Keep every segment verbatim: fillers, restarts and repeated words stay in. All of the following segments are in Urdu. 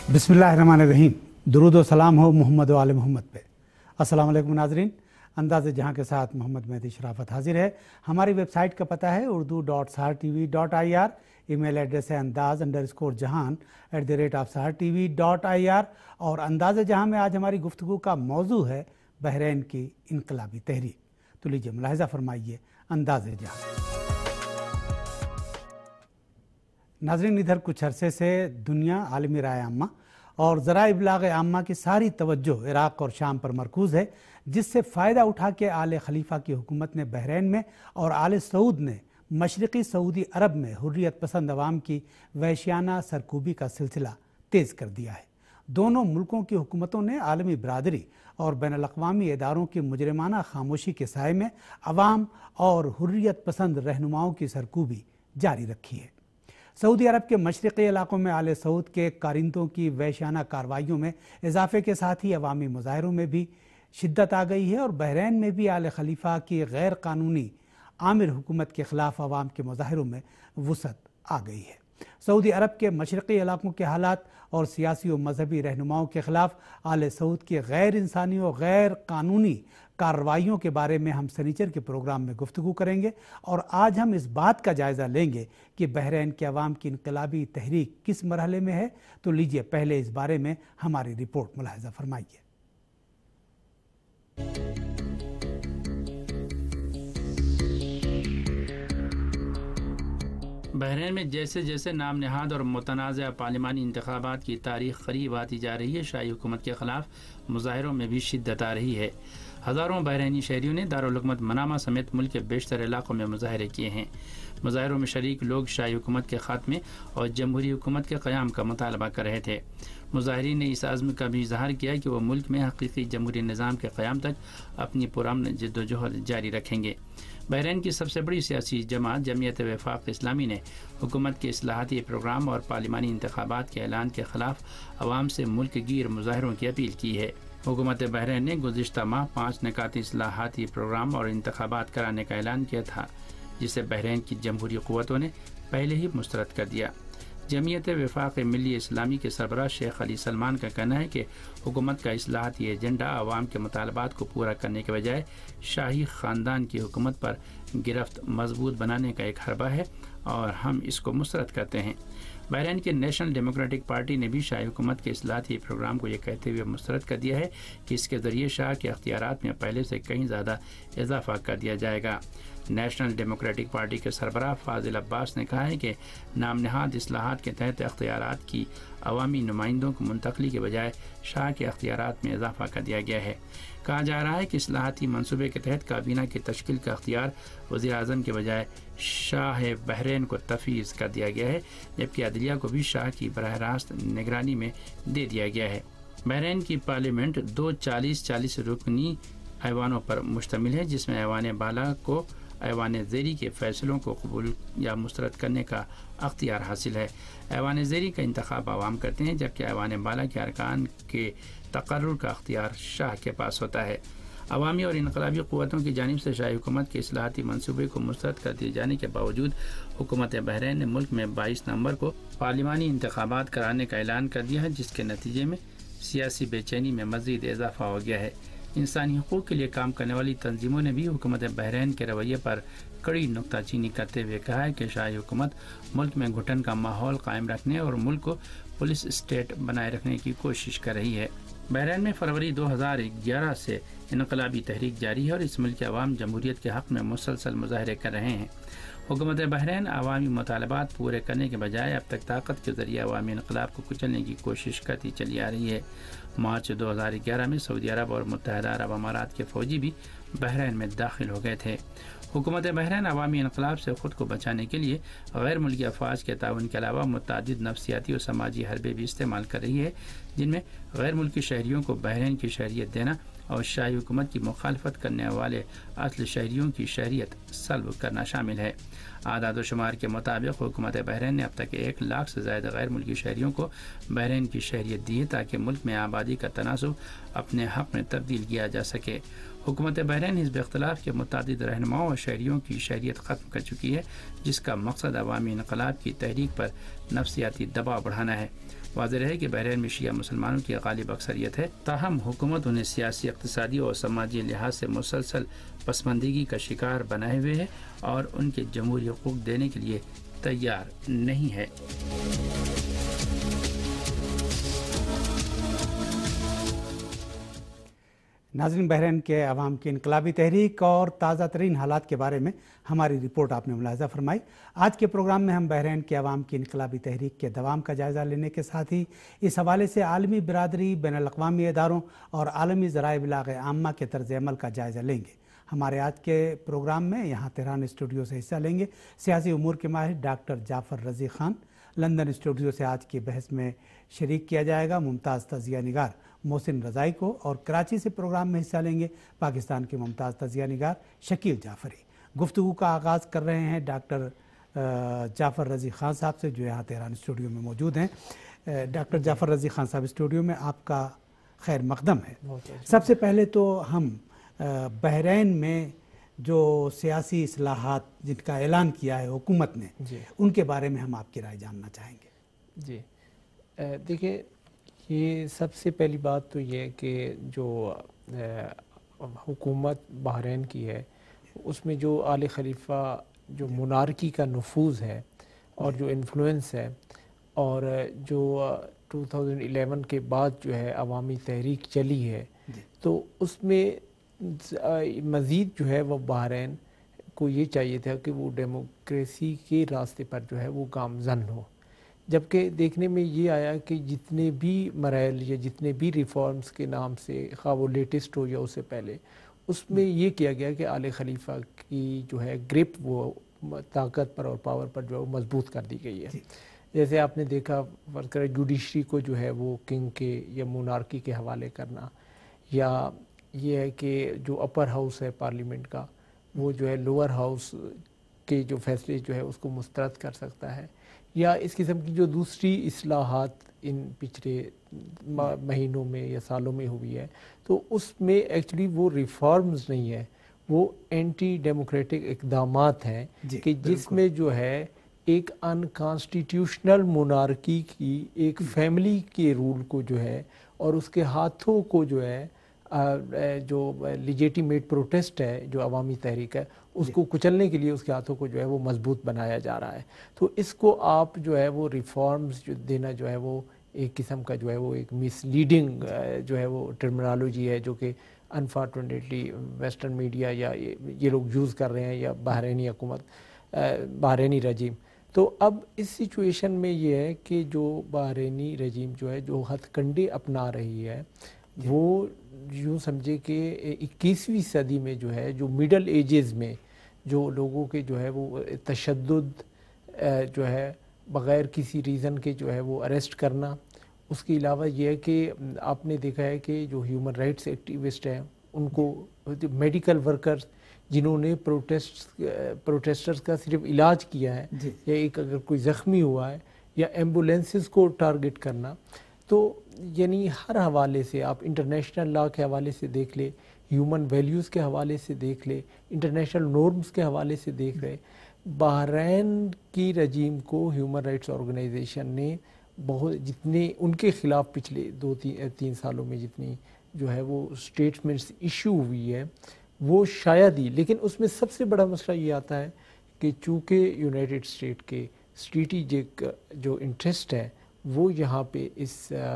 बिस्मिल्लाहिर्रहमानिर्रहीम। दुरूद व सलाम हो मोहम्मद व आले मोहम्मद पे। अस्सलाम वालेकुम नाज़रीन, अंदाज़े जहाँ के साथ मोहम्मद मेहदी शराफत हाजिर है। हमारी वेबसाइट का पता है Urdu dot Sahar T V dot I R, email address है Andaz underscore Jahan at the rate of Sahar T V dot I R. और अंदाज़े जहाँ में आज हमारी गुफ्तगू का मौजू है बहरीन की इनकलाबी तहरीक। तो लीजिए मुलाहिज़ा फरमाइए अंदाज़े जहाँ। नाज़रीन, इधर कुछ अरसे से दुनिया आलमी राय आम्मा और ज़रा इब्लाग आम्मा की सारी तवज्जो इराक़ और शाम पर मरकूज़ है, जिससे फ़ायदा उठा के आले खलीफा की हुकूमत ने बहरीन में और आले सऊद ने मशरक़ी सऊदी अरब में हुर्रियत पसंद अवाम की वहशियाना सरकूबी का सिलसिला तेज़ कर दिया है। दोनों मुल्कों की हुकूमतों ने आलमी बरादरी और बैनुल-अक़वामी इदारों की मुजरिमाना खामोशी के साए में अवाम और हुर्रियत पसंद रहनुमाओं की सरकूबी जारी रखी है। सऊदी अरब के मशरक़ी इलाक़ों में आले सऊद के कारिंदों की वहशियाना कार्रवाइयों में इजाफे के साथ ही अवामी मुज़ाहरों में भी शिद्दत आ गई है और बहरीन में भी आले खलीफा की गैर कानूनी आमिर हुकूमत के ख़िलाफ़ अवाम के मुज़ाहरों में वुसअत आ गई है। सऊदी अरब के मशरक़ी इलाक़ों के हालात और सियासी और मजहबी रहनुमाओं के ख़िलाफ़ आले सऊद की गैर इंसानी और गैर कानूनी कार्रवाइयों के बारे में हम सनीचर के प्रोग्राम में गुफ्तगू करेंगे। और आज हम इस बात का जायज़ा लेंगे कि बहरीन के अवाम की इनकलाबी तहरीक किस मरहले में है। तो लीजिए पहले इस बारे में हमारी रिपोर्ट मुलाहिज़ा फरमाइए। बहरीन में जैसे जैसे नाम नहाद और मुतनाज़ा पार्लिमानी इंतखाबात की तारीख करीब आती जा रही है, शाही हुकूमत के ख़िलाफ़ मुज़ाहरों में भी शिद्दत आ रही है। हज़ारों बहरीनी शहरियों ने दारुल हुकूमत मनामा समेत मुल्क के बेशतर इलाक़ों में मुज़ाहरे किए हैं। मुज़ाहरों में शरीक लोग शाही हुकूमत के ख़ात्मे और जमहूरी हुकूमत के क़याम का मुतालबा कर रहे थे। मुज़ाहरीन ने इस आज़म का भी इज़हार किया कि वह मुल्क में हक़ीक़ी जमहूरी निज़ाम के क़याम तक अपनी पुरअमन जद्दोजहद जारी रखेंगे। बहरीन की सबसे बड़ी सियासी जमात जमीयत वफ़ाक़ इस्लामी ने हुकूमत के इस्लाहाती प्रोग्राम और पार्लिमानी इंतखाबात के ऐलान के ख़िलाफ़ अवाम से मुल्क गिर मुज़ाहरों की अपील की है। हुकूमत बहरीन ने गुज़िश्ता माह पाँच निकाती इस्लाहाती प्रोग्राम और इंतखाबात कराने का ऐलान किया था, जिसे बहरीन की जमहूरी क़ुव्वतों ने पहले ही मुस्तरद कर दिया। जमीयत वफ़ाक़ मिल्ली इस्लामी के सरबराह शेख अली सलमान का कहना है कि हुकूमत का इस्लाहाती एजेंडा अवाम के मुतालबात को पूरा करने के बजाय शाही ख़ानदान की हुकूमत पर गिरफ्त मजबूत बनाने का एक हरबा है और हम इसको मुस्तरद करते हैं। बहरीन की नेशनल डेमोक्रेटिक पार्टी ने भी शाही हुकूमत के इस्लाहाती प्रोग्राम को ये कहते हुए मुस्तरद कर दिया है कि इसके ज़रिए शाह के अख्तियारात में पहले से कहीं ज़्यादा इजाफा कर दिया जाएगा। नेशनल डेमोक्रेटिक पार्टी के सरबराह फाजिल अब्बास ने कहा है कि नाम नहाद इस्लाहात के तहत अख्तियारात की अवामी नुमाइंदों को मुंतकली के बजाय शाह के अख्तियारात में इजाफा कर दिया गया है। कहा जा रहा है कि इस्लाहाती मनसूबे के तहत काबीना की तश्कील का अख्तियार वज़ीर आज़म के बजाय शाह बहरीन को तफवीज़ कर दिया गया है, जबकि अदलिया को भी शाह की बराह रास्त निगरानी में दे दिया गया है। बहरीन की पार्लियामेंट दो चालीस चालीस रुकनी ऐवानों पर मुश्तमिल है, जिसमें ऐवान बाला को ऐवान ज़ेरी के फ़ैसलों को कबूल या मुस्तरद करने का अख्तियार हासिल है। ऐवान ज़ेरी का इंतखाब आवाम करते हैं, जबकि ऐवान बाला के अरकान के तकर्रुर का अख्तियार शाह के पास होता है। अवामी और इनकलाबी क़ुव्वतों की जानिब से शाही हुकूमत के इस्लाहाती मनसूबे को मुस्तरद कर दिए जाने के बावजूद हुकूमत बहरीन ने मुल्क में बाईस नवंबर को पार्लिमानी इंतखाबात कराने का ऐलान कर दिया है, जिसके नतीजे में सियासी बेचैनी में मज़ीद इजाफा हो गया है। इंसानी हुकूक़ के लिए काम करने वाली तंजीमों ने भी हुकूमत बहरीन के रवैये पर कड़ी नुक्ताचीनी करते हुए कहा है कि शाही हुकूमत मुल्क में घुटन का माहौल कायम रखने और मुल्क को पुलिस स्टेट बनाए रखने की कोशिश कर रही है। बहरीन में फरवरी दो हज़ार ग्यारह से इनकलाबी तहरीक जारी है और इस मुल्क के अवाम जमहूरियत के हक़ में मुसलसल मुज़ाहरे कर रहे हैं। हुकूमत बहरीन अवामी मुतालबात पूरे करने के बजाय अब तक ताकत के ज़रिए अवामी इनकलाब को कुचलने की कोशिश करती चली आ रही है। मार्च दो हज़ार ग्यारह में सऊदी अरब और मुत्तहदा अरब अमारात के फ़ौजी भी बहरीन में दाखिल हो गए थे। हुकूमत बहरीन अवामी इनकलाब से ख़ुद को बचाने के लिए गैर मुल्की अफवाज के ताउन के अलावा मुतअद्दिद नफसियाती और समाजी हरबे भी इस्तेमाल कर रही है, जिनमें गैर मुल्की शहरियों को बहरीन की शहरियत देना और शाही हुकूमत की मुखालफत करने वाले असल शहरियों की शहरियत सल्ब करना शामिल है। आदाद शुमार के मुताबिक हुकूमत बहरीन ने अब तक एक लाख से ज़्यादा गैर मुल्की शहरियों को बहरीन की शहरियत दी है, ताकि मुल्क में आबादी का तनासुब अपने हक़ में तब्दील किया जा सके। हुकूमत बहरीन हिज़्ब इख्तिलाफ के मुतअद्दिद रहनुमाओं और शहरियों की शहरियत ख़त्म कर चुकी है, जिसका मकसद अवामी इनक़लाब की तहरीक पर नफसियाती दबाव बढ़ाना है। واضح ہے کہ بحرین میں شیعہ مسلمانوں کی غالب اکثریت ہے، تاہم حکومت انہیں سیاسی، اقتصادی اور سماجی لحاظ سے مسلسل پسماندگی کا شکار بنائے ہوئے ہے اور ان کے جمہوری حقوق دینے کے لیے تیار نہیں ہے۔ ناظرین، بحرین کے عوام کی انقلابی تحریک اور تازہ ترین حالات کے بارے میں ہماری رپورٹ آپ نے ملاحظہ فرمائی۔ آج کے پروگرام میں ہم بحرین کے عوام کی انقلابی تحریک کے دوام کا جائزہ لینے کے ساتھ ہی اس حوالے سے عالمی برادری، بین الاقوامی اداروں اور عالمی ذرائع ابلاغ عامہ کے طرز عمل کا جائزہ لیں گے۔ ہمارے آج کے پروگرام میں یہاں تہران اسٹوڈیو سے حصہ لیں گے سیاسی امور کے ماہر ڈاکٹر جعفر رضی خان۔ لندن اسٹوڈیو سے آج کی بحث میں شریک کیا جائے گا ممتاز تجزیہ نگار محسن رضائی کو، اور کراچی سے پروگرام میں حصہ لیں گے پاکستان کے ممتاز تجزیہ نگار شکیل جعفری۔ گفتگو کا آغاز کر رہے ہیں ڈاکٹر جعفر رضی خان صاحب سے، جو یہاں تہران اسٹوڈیو میں موجود ہیں۔ ڈاکٹر جعفر رضی خان صاحب اسٹوڈیو میں آپ کا خیر مقدم ہے۔ سب سے پہلے تو ہم بحرین میں جو سیاسی اصلاحات جن کا اعلان کیا ہے حکومت نے، جی ان کے بارے میں ہم آپ کی رائے جاننا چاہیں گے۔ جی دیکھیں، یہ سب سے پہلی بات تو یہ ہے کہ جو حکومت بحرین کی ہے اس میں جو آل خلیفہ جو مونارکی کا نفوذ ہے اور جو انفلوئنس ہے، اور جو دو ہزار گیارہ کے بعد جو ہے عوامی تحریک چلی ہے، تو اس میں مزید جو ہے وہ بحرین کو یہ چاہیے تھا کہ وہ ڈیموکریسی کے راستے پر جو ہے وہ گامزن ہو، جبکہ دیکھنے میں یہ آیا کہ جتنے بھی مراحل یا جتنے بھی ریفارمز کے نام سے، خواہ وہ لیٹسٹ ہو یا اس سے پہلے، اس میں یہ کیا گیا کہ آل خلیفہ کی جو ہے گرپ وہ طاقت پر اور پاور پر جو ہے وہ مضبوط کر دی گئی ہے۔ جیسے آپ نے دیکھا ورکر جوڈیشری کو جو ہے وہ کنگ کے یا مونارکی کے حوالے کرنا، یا یہ ہے کہ جو اپر ہاؤس ہے پارلیمنٹ کا وہ جو ہے لوور ہاؤس کے جو فیصلے جو ہے اس کو مسترد کر سکتا ہے، یا اس قسم کی جو دوسری اصلاحات ان پچھلے مہینوں میں یا سالوں میں ہوئی ہے، تو اس میں ایکچولی وہ ریفارمز نہیں ہے، وہ اینٹی ڈیموکریٹک اقدامات ہیں کہ جس میں جو ہے ایک ان کانسٹیٹیوشنل مونارکی کی ایک فیملی کے رول کو جو ہے اور اس کے ہاتھوں کو جو ہے جو لیجیٹیمیٹ پروٹیسٹ ہے، جو عوامی تحریک ہے، اس کو کچلنے کے لیے اس کے ہاتھوں کو جو ہے وہ مضبوط بنایا جا رہا ہے۔ تو اس کو آپ جو ہے وہ ریفارمز جو دینا جو ہے وہ ایک قسم کا جو ہے وہ ایک مس لیڈنگ جو ہے وہ ٹرمینالوجی ہے، جو کہ انفارچونیٹلی ویسٹرن میڈیا یا یہ لوگ یوز کر رہے ہیں، یا بحرینی حکومت، بحرینی رجیم۔ تو اب اس سچویشن میں یہ ہے کہ جو بحرینی رجیم جو ہے جو ہتھ کنڈے اپنا رہی ہے، وہ یوں سمجھے کہ اکیسویں صدی میں جو ہے جو مڈل ایجز میں جو لوگوں کے جو ہے وہ تشدد جو ہے بغیر کسی ریزن کے جو ہے وہ اریسٹ کرنا، اس کے علاوہ یہ ہے کہ آپ نے دیکھا ہے کہ جو ہیومن رائٹس ایکٹیوسٹ ہیں ان کو، میڈیکل ورکرز جنہوں نے پروٹیسٹ پروٹیسٹرز کا صرف علاج کیا ہے، یا ایک اگر کوئی زخمی ہوا ہے، یا ایمبولینسز کو ٹارگٹ کرنا، تو یعنی ہر حوالے سے آپ انٹرنیشنل لا کے حوالے سے دیکھ لیں، ہیومن ویلیوز کے حوالے سے دیکھ لیں، انٹرنیشنل نورمز کے حوالے سے دیکھ لیں، بحرین کی رجیم کو ہیومن رائٹس آرگنائزیشن نے بہت جتنے ان کے خلاف پچھلے دو تین تین سالوں میں جتنی جو ہے وہ اسٹیٹمنٹس ایشو ہوئی ہے وہ شاید ہی، لیکن اس میں سب سے بڑا مسئلہ یہ آتا ہے کہ چونکہ یونائٹڈ اسٹیٹ کے اسٹریٹجک جو انٹرسٹ ہے وہ یہاں پہ اس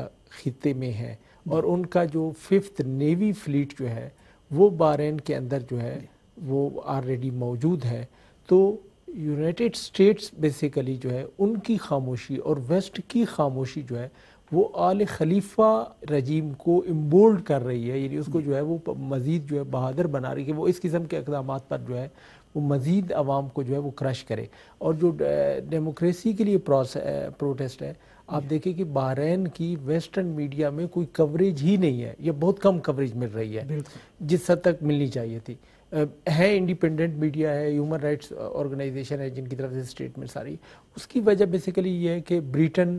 خطے میں ہے، اور ان کا جو ففتھ نیوی فلیٹ جو ہے وہ بحرین کے اندر جو ہے وہ آلریڈی موجود ہے، تو یونائٹڈ اسٹیٹس بیسیکلی جو ہے ان کی خاموشی اور ویسٹ کی خاموشی جو ہے وہ آل خلیفہ رجیم کو امبولڈ کر رہی ہے، یعنی اس کو جو ہے وہ مزید جو ہے بہادر بنا رہی ہے کہ وہ اس قسم کے اقدامات پر جو ہے وہ مزید عوام کو جو ہے وہ کرش کرے۔ اور جو ڈیموکریسی کے لیے پروٹیسٹ ہے، آپ دیکھیں کہ بحرین کی ویسٹرن میڈیا میں کوئی کوریج ہی نہیں ہے، یا بہت کم کوریج مل رہی ہے جس حد تک ملنی چاہیے تھی۔ ہے انڈیپینڈنٹ میڈیا ہے، ہیومن رائٹس آرگنائزیشن ہے جن کی طرف سے اسٹیٹمنٹس آ رہی، اس کی وجہ بیسیکلی یہ ہے کہ بریٹن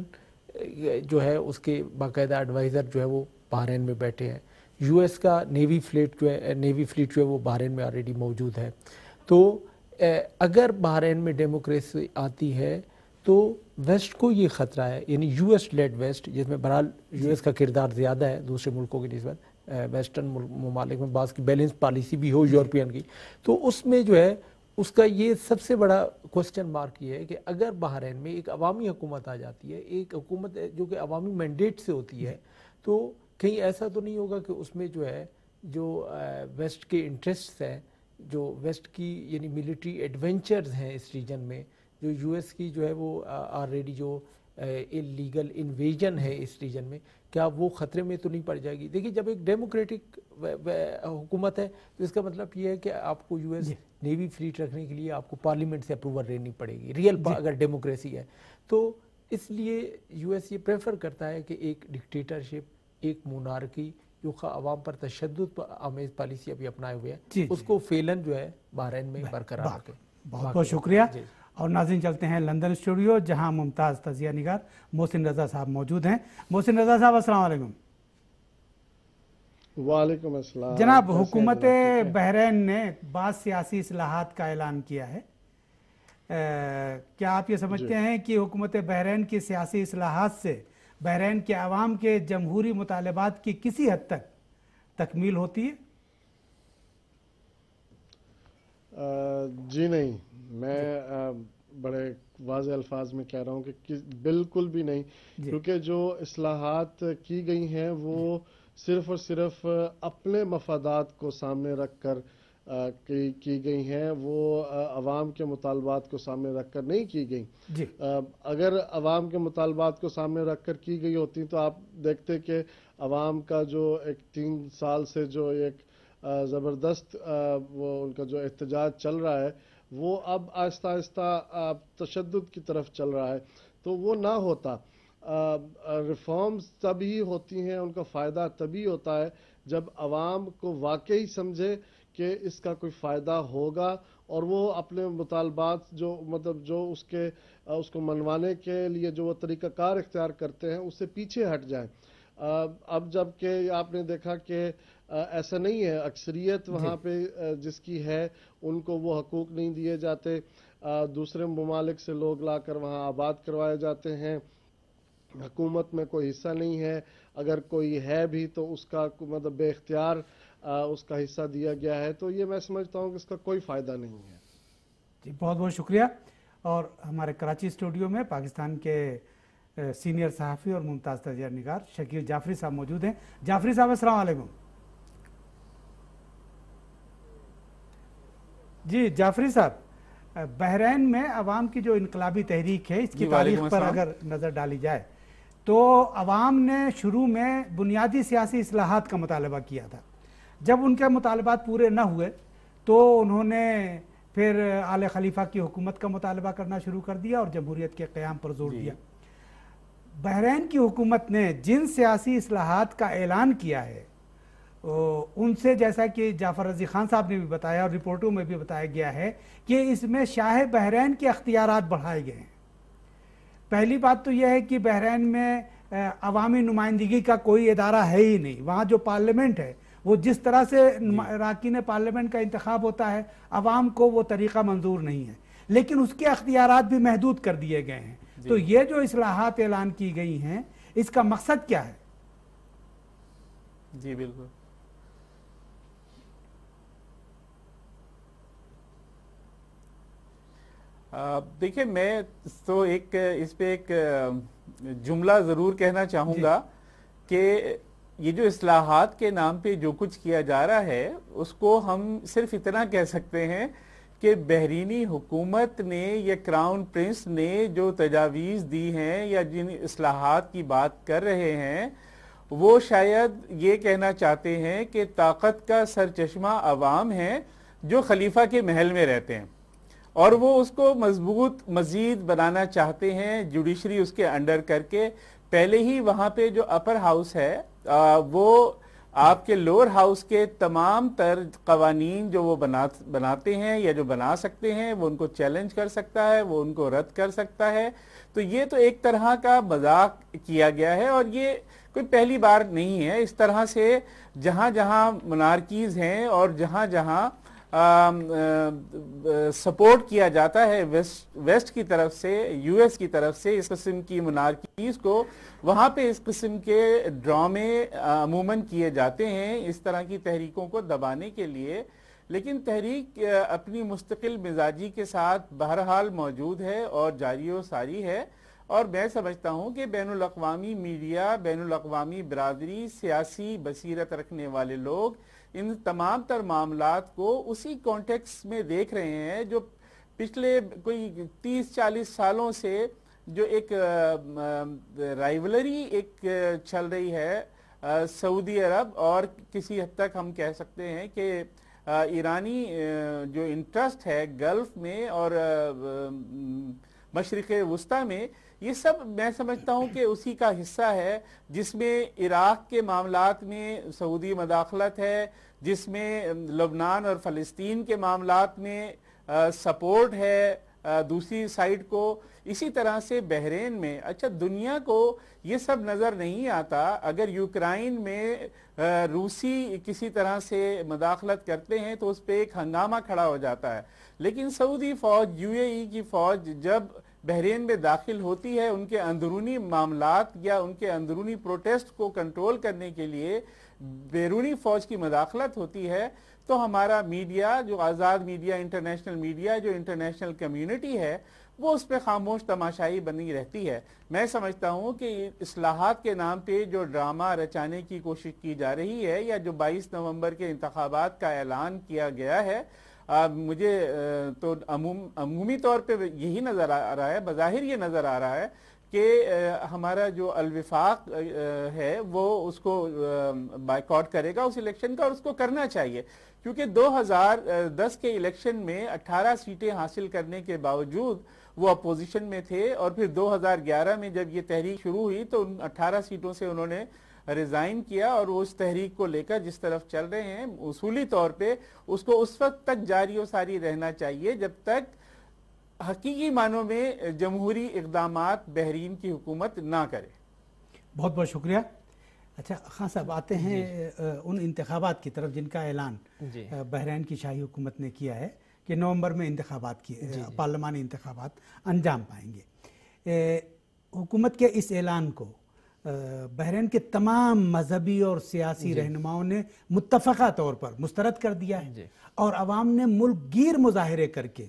جو ہے اس کے باقاعدہ ایڈوائزر جو ہے وہ بحرین میں بیٹھے ہیں، یو ایس کا نیوی فلیٹ جو ہے نیوی فلیٹ جو ہے وہ بحرین میں آلریڈی موجود ہے۔ تو اگر بحرین میں ڈیموکریسی آتی ہے تو ویسٹ کو یہ خطرہ ہے، یعنی یو ایس لیڈ ویسٹ، جس میں بہرحال یو ایس کا کردار زیادہ ہے دوسرے ملکوں کی نسبت، ویسٹرن ممالک میں بعض کی بیلنس پالیسی بھی ہو یورپین کی، تو اس میں جو ہے اس کا یہ سب سے بڑا کوسچن مارک یہ ہے کہ اگر بحرین میں ایک عوامی حکومت آ جاتی ہے، ایک حکومت جو کہ عوامی مینڈیٹ سے ہوتی ہے، تو کہیں ایسا تو نہیں ہوگا کہ اس میں جو ہے جو ویسٹ کے انٹرسٹس ہیں، جو ویسٹ کی یعنی ملٹری ایڈونچرز ہیں اس ریجن میں، جو یو ایس کی جو ہے وہ آلریڈی جو لیگل انویژن ہے اس ریجن میں، کیا وہ خطرے میں تو نہیں پڑ جائے گی؟ دیکھیے جب ایک ڈیموکریٹک حکومت ہے تو اس کا مطلب یہ ہے کہ آپ کو یو ایس نیوی فلیٹ رکھنے کے لیے آپ کو پارلیمنٹ سے اپروول لینی پڑے گی، ریئل اگر ڈیموکریسی ہے تو اس لیے یو ایس یہ پریفر کرتا ہے کہ ایک ڈکٹیٹرشپ، ایک مونارکی جو عوام پر تشدد آمیز پالیسی ابھی اپنائے ہوئے ہیں، اس کو فیلن جو ہے بحرین میں برقرار رکھے۔ بہت بہت شکریہ۔ اور ناظرین چلتے ہیں لندن اسٹوڈیو جہاں ممتاز تجزیہ نگار محسن رضا صاحب موجود ہیں۔ محسن رضا صاحب السلام علیکم۔ وعلیکم السلام جناب، حکومت بحرین نے بعض سیاسی اصلاحات کا اعلان کیا ہے، کیا آپ یہ سمجھتے ہیں کہ حکومت بحرین کی سیاسی اصلاحات سے بحرین کے عوام کے جمہوری مطالبات کی کسی حد تک تکمیل ہوتی ہے؟ جی نہیں، میں بڑے واضح الفاظ میں کہہ رہا ہوں کہ بالکل بھی نہیں، کیونکہ جو اصلاحات کی گئی ہیں وہ صرف اور صرف اپنے مفادات کو سامنے رکھ کر کی گئی ہیں، وہ عوام کے مطالبات کو سامنے رکھ کر نہیں کی گئی۔ اگر عوام کے مطالبات کو سامنے رکھ کر کی گئی ہوتی تو آپ دیکھتے کہ عوام کا جو ایک تین سال سے جو ایک زبردست وہ ان کا جو احتجاج چل رہا ہے وہ اب آہستہ آہستہ تشدد کی طرف چل رہا ہے، تو وہ نہ ہوتا۔ ریفارمز تبھی ہوتی ہیں، ان کا فائدہ تبھی ہوتا ہے جب عوام کو واقعی سمجھے کہ اس کا کوئی فائدہ ہوگا اور وہ اپنے مطالبات جو مطلب جو اس کے اس کو منوانے کے لیے جو وہ طریقہ کار اختیار کرتے ہیں اس سے پیچھے ہٹ جائیں۔ اب جب کہ آپ نے دیکھا کہ ایسا نہیں ہے، اکثریت وہاں پہ جس کی ہے ان کو وہ حقوق نہیں دیے جاتے، دوسرے ممالک سے لوگ لا کر وہاں آباد کروائے جاتے ہیں، حکومت میں کوئی حصہ نہیں ہے، اگر کوئی ہے بھی تو اس کا مطلب بے اختیار اس کا حصہ دیا گیا ہے، تو یہ میں سمجھتا ہوں کہ اس کا کوئی فائدہ نہیں ہے۔ جی بہت بہت شکریہ۔ اور ہمارے کراچی اسٹوڈیو میں پاکستان کے سینئر صحافی اور ممتاز تجزیہ نگار شکیل جعفری صاحب موجود ہیں۔ جعفری صاحب السلام علیکم۔ جی جعفری صاحب، بحرین میں عوام کی جو انقلابی تحریک ہے اس کی تاریخ پر اگر نظر ڈالی جائے تو عوام نے شروع میں بنیادی سیاسی اصلاحات کا مطالبہ کیا تھا، جب ان کے مطالبات پورے نہ ہوئے تو انہوں نے پھر آل خلیفہ کی حکومت کا مطالبہ کرنا شروع کر دیا اور جمہوریت کے قیام پر زور دیا۔ بحرین کی حکومت نے جن سیاسی اصلاحات کا اعلان کیا ہے ان سے، جیسا کہ جعفر رضی خان صاحب نے بھی بتایا اور رپورٹوں میں بھی بتایا گیا ہے کہ اس میں شاہ بحرین کے اختیارات بڑھائے گئے ہیں۔ پہلی بات تو یہ ہے کہ بحرین میں عوامی نمائندگی کا کوئی ادارہ ہے ہی نہیں، وہاں جو پارلیمنٹ ہے وہ جس طرح سے اراکین پارلیمنٹ کا انتخاب ہوتا ہے عوام کو وہ طریقہ منظور نہیں ہے، لیکن اس کے اختیارات بھی محدود کر دیے گئے ہیں۔ تو یہ جو اصلاحات اعلان کی گئی ہیں اس کا مقصد کیا ہے؟ جی بالکل، دیکھیں میں تو ایک اس پہ ایک جملہ ضرور کہنا چاہوں گا کہ یہ جو اصلاحات کے نام پہ جو کچھ کیا جا رہا ہے اس کو ہم صرف اتنا کہہ سکتے ہیں کہ بحرینی حکومت نے یا کراؤن پرنس نے جو تجاویز دی ہیں یا جن اصلاحات کی بات کر رہے ہیں وہ شاید یہ کہنا چاہتے ہیں کہ طاقت کا سرچشمہ عوام ہے جو خلیفہ کے محل میں رہتے ہیں اور وہ اس کو مضبوط مزید بنانا چاہتے ہیں، جوڈیشری اس کے انڈر کر کے۔ پہلے ہی وہاں پہ جو اپر ہاؤس ہے وہ آپ کے لوور ہاؤس کے تمام تر قوانین جو وہ بناتے ہیں یا جو بنا سکتے ہیں وہ ان کو چیلنج کر سکتا ہے، وہ ان کو رد کر سکتا ہے۔ تو یہ تو ایک طرح کا مذاق کیا گیا ہے اور یہ کوئی پہلی بار نہیں ہے۔ اس طرح سے جہاں جہاں منارکیز ہیں اور جہاں جہاں سپورٹ کیا جاتا ہے ویسٹ ویسٹ کی طرف سے، یو ایس کی طرف سے اس قسم کی منارکیز کو، وہاں پہ اس قسم کے ڈرامے عموماً کیے جاتے ہیں اس طرح کی تحریکوں کو دبانے کے لیے، لیکن تحریک اپنی مستقل مزاجی کے ساتھ بہرحال موجود ہے اور جاری و ساری ہے، اور میں سمجھتا ہوں کہ بین الاقوامی میڈیا، بین الاقوامی برادری، سیاسی بصیرت رکھنے والے لوگ ان تمام تر معاملات کو اسی کانٹیکس میں دیکھ رہے ہیں جو پچھلے کوئی تیس چالیس سالوں سے جو ایک رائیولری ایک چل رہی ہے سعودی عرب اور کسی حد تک ہم کہہ سکتے ہیں کہ ایرانی جو انٹرسٹ ہے گلف میں اور مشرق وسطیٰ میں، یہ سب میں سمجھتا ہوں کہ اسی کا حصہ ہے، جس میں عراق کے معاملات میں سعودی مداخلت ہے، جس میں لبنان اور فلسطین کے معاملات میں سپورٹ ہے دوسری سائیڈ کو، اسی طرح سے بحرین میں۔ اچھا، دنیا کو یہ سب نظر نہیں آتا، اگر یوکرائن میں روسی کسی طرح سے مداخلت کرتے ہیں تو اس پہ ایک ہنگامہ کھڑا ہو جاتا ہے، لیکن سعودی فوج، یو اے ای کی فوج جب بحرین میں داخل ہوتی ہے، ان کے اندرونی معاملات یا ان کے اندرونی پروٹیسٹ کو کنٹرول کرنے کے لیے بیرونی فوج کی مداخلت ہوتی ہے، تو ہمارا میڈیا، جو آزاد میڈیا، انٹرنیشنل میڈیا، جو انٹرنیشنل کمیونٹی ہے، وہ اس پہ خاموش تماشائی بنی رہتی ہے۔ میں سمجھتا ہوں کہ اصلاحات کے نام پہ جو ڈرامہ رچانے کی کوشش کی جا رہی ہے، یا جو بائیس نومبر کے انتخابات کا اعلان کیا گیا ہے، آ, مجھے آ, تو عموم, عمومی طور پہ یہی نظر آ رہا ہے، بظاہر یہ نظر آ رہا ہے کہ آ, ہمارا جو الوفاق آ, ہے وہ اس کو بائیکاٹ کرے گا اس الیکشن کا، اور اس کو کرنا چاہیے، کیونکہ دو ہزار دس کے الیکشن میں اٹھارہ سیٹیں حاصل کرنے کے باوجود وہ اپوزیشن میں تھے، اور پھر دو ہزار گیارہ میں جب یہ تحریک شروع ہوئی تو ان اٹھارہ سیٹوں سے انہوں نے ریزائن کیا، اور وہ اس تحریک کو لے کر جس طرف چل رہے ہیں اصولی طور پہ اس کو اس وقت تک جاری و ساری رہنا چاہیے جب تک حقیقی معنوں میں جمہوری اقدامات بحرین کی حکومت نہ کرے۔ بہت بہت شکریہ۔ اچھا خان صاحب، آتے ہیں ان انتخابات کی طرف جن کا اعلان بحرین کی شاہی حکومت نے کیا ہے کہ نومبر میں انتخابات کی پارلیمانی انتخابات انجام پائیں گے۔ حکومت کے اس اعلان کو بحرین کے تمام مذہبی اور سیاسی رہنماؤں نے متفقہ طور پر مسترد کر دیا ہے، اور عوام نے ملک گیر مظاہرے کر کے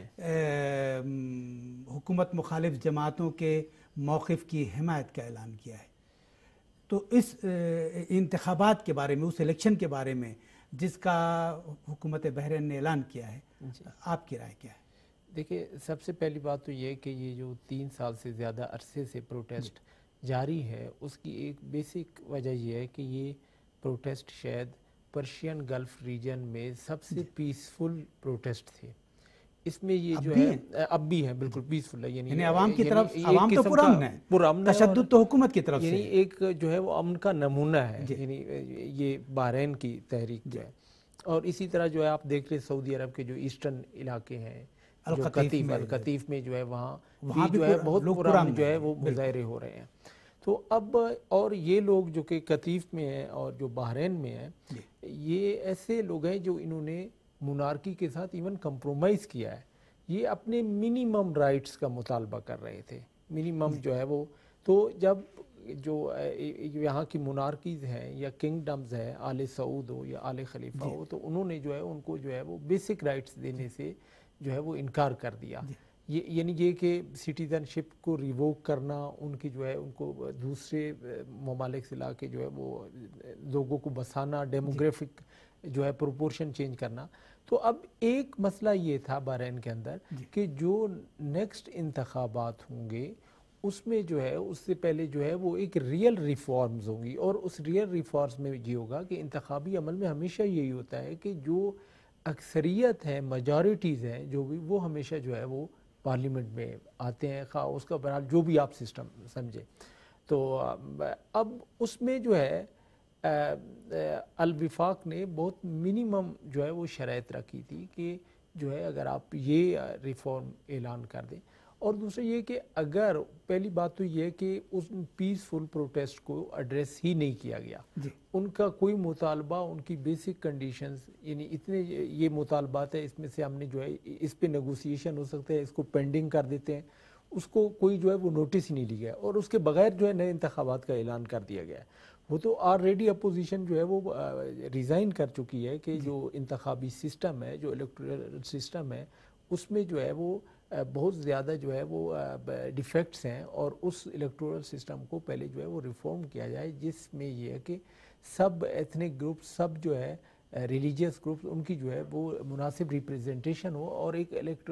حکومت مخالف جماعتوں کے موقف کی حمایت کا اعلان کیا ہے۔ تو اس انتخابات کے بارے میں، اس الیکشن کے بارے میں جس کا حکومت بحرین نے اعلان کیا ہے، آپ کی رائے کیا ہے؟ دیکھیں، سب سے پہلی بات تو یہ کہ یہ جو تین سال سے زیادہ عرصے سے پروٹیسٹ جاری ہے، اس کی ایک بیسک وجہ یہ ہے کہ یہ پروٹیسٹ شاید پرشین گلف ریجن میں سب سے پیسفل پروٹیسٹ تھے۔ اس میں یہ جو ہے اب بھی ہے، بالکل پیسفل ہے، یعنی عوام کی طرف عوام تو پرامن ہے، تشدد تو حکومت کی طرف سے، یعنی ایک جو ہے وہ امن کا نمونہ ہے، یعنی یہ بحرین کی تحریک جو ہے۔ اور اسی طرح جو ہے آپ دیکھ رہے سعودی عرب کے جو ایسٹرن علاقے ہیں، القطیف القطیف میں جو ہے وہاں جو ہے بہت پرامن جو ہے وہ مظاہرے ہو رہے ہیں۔ تو اب اور یہ لوگ جو کہ قطیف میں ہیں اور جو بحرین میں ہیں، یہ ایسے لوگ ہیں جو انہوں نے مونارکی کے ساتھ ایون کمپرومائز کیا ہے، یہ اپنے منیمم رائٹس کا مطالبہ کر رہے تھے، منیمم جو ہے وہ۔ تو جب جو یہاں کی مونارکیز ہیں یا کنگڈمز ہیں، آل سعود ہو یا آل خلیفہ ہو، تو انہوں نے جو ہے ان کو جو ہے وہ بیسک رائٹس دینے سے جو ہے وہ انکار کر دیا۔ یہ یعنی یہ کہ سٹیزن شپ کو ریووک کرنا، ان کی جو ہے ان کو دوسرے ممالک سے لا کے جو ہے وہ لوگوں کو بسانا، ڈیموگرافک جو ہے پروپورشن چینج کرنا۔ تو اب ایک مسئلہ یہ تھا بحرین کے اندر کہ جو نیکسٹ انتخابات ہوں گے اس میں جو ہے اس سے پہلے جو ہے وہ ایک ریئل ریفارمز ہوں گی، اور اس ریئل ریفارمز میں یہ ہوگا کہ انتخابی عمل میں ہمیشہ یہی ہوتا ہے کہ جو اکثریت ہیں، میجارٹیز ہیں جو بھی، وہ ہمیشہ جو ہے وہ پارلیمنٹ میں آتے ہیں، خواہ اس کا بہرحال جو بھی آپ سسٹم سمجھے۔ تو اب اس میں جو ہے الوفاق نے بہت منیمم جو ہے وہ شرائط رکھی تھی کہ جو ہے اگر آپ یہ ریفارم اعلان کر دیں، اور دوسرا یہ کہ اگر پہلی بات تو یہ کہ اس پیسفل پروٹیسٹ کو ایڈریس ہی نہیں کیا گیا جی ان کا کوئی مطالبہ ان کی بیسک کنڈیشنز یعنی اتنے یہ مطالبات ہے اس میں سے ہم نے جو ہے اس پہ نیگوسیشن ہو سکتا ہے اس کو پینڈنگ کر دیتے ہیں اس کو کوئی جو ہے وہ نوٹس ہی نہیں لیا اور اس کے بغیر جو ہے نئے انتخابات کا اعلان کر دیا گیا ہے. وہ تو آلریڈی اپوزیشن جو ہے وہ ریزائن کر چکی ہے کہ جو انتخابی سسٹم ہے جو الیکٹورل سسٹم ہے اس میں جو ہے وہ بہت زیادہ جو ہے وہ ڈیفیکٹس ہیں اور اس الیکٹورل سسٹم کو پہلے جو ہے وہ ریفارم کیا جائے جس میں یہ ہے کہ سب ایتھنک گروپ سب جو ہے ریلیجیس گروپس ان کی جو ہے وہ مناسب ریپریزنٹیشن ہو اور ایک الیکٹ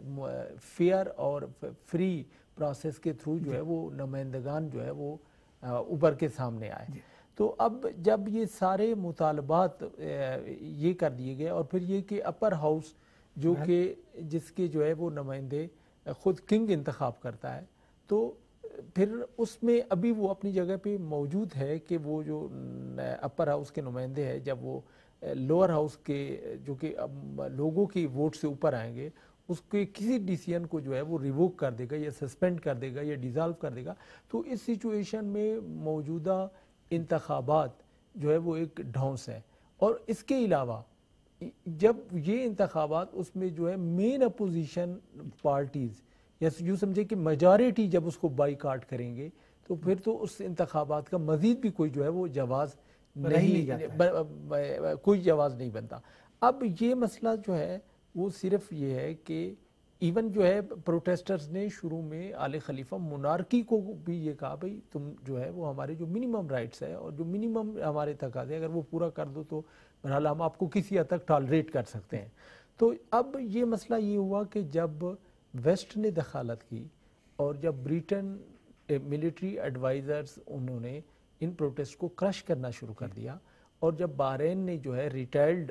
فیئر اور فری پروسیس کے تھرو جو ہے وہ نمائندگان جو ہے وہ ابھر کے سامنے آئے. تو اب جب یہ سارے مطالبات یہ کر دیے گئے اور پھر یہ کہ اپر ہاؤس جو کہ جس کے جو ہے وہ نمائندے خود کنگ انتخاب کرتا ہے تو پھر اس میں ابھی وہ اپنی جگہ پہ موجود ہے کہ وہ جو اپر ہاؤس کے نمائندے ہیں جب وہ لوور ہاؤس کے جو کہ اب لوگوں کی ووٹ سے اوپر آئیں گے اس کے کسی ڈیسیجن کو جو ہے وہ ریووک کر دے گا یا سسپینڈ کر دے گا یا ڈیزالو کر دے گا. تو اس سچویشن میں موجودہ انتخابات جو ہے وہ ایک ڈھونس ہے. اور اس کے علاوہ جب یہ انتخابات اس میں جو ہے مین اپوزیشن پارٹیز یا یوں سمجھے کہ میجارٹی جب اس کو بائی کاٹ کریں گے تو پھر تو اس انتخابات کا مزید بھی کوئی جو ہے وہ جواز نہیں کوئی جواز نہیں بنتا. اب یہ مسئلہ جو ہے وہ صرف یہ ہے کہ ایون جو ہے پروٹیسٹرز نے شروع میں آل خلیفہ منارکی کو بھی یہ کہا بھئی تم جو ہے وہ ہمارے جو منیمم رائٹس ہے اور جو منیمم ہمارے تقاضے اگر وہ پورا کر دو تو بہرحال ہم آپ کو کسی حد تک ٹالریٹ کر سکتے ہیں. تو اب یہ مسئلہ یہ ہوا کہ جب ویسٹ نے دخالت کی اور جب بریٹن ملٹری ایڈوائزرز انہوں نے ان پروٹیسٹ کو کرش کرنا شروع کر دیا اور جب بحرین نے جو ہے ریٹائرڈ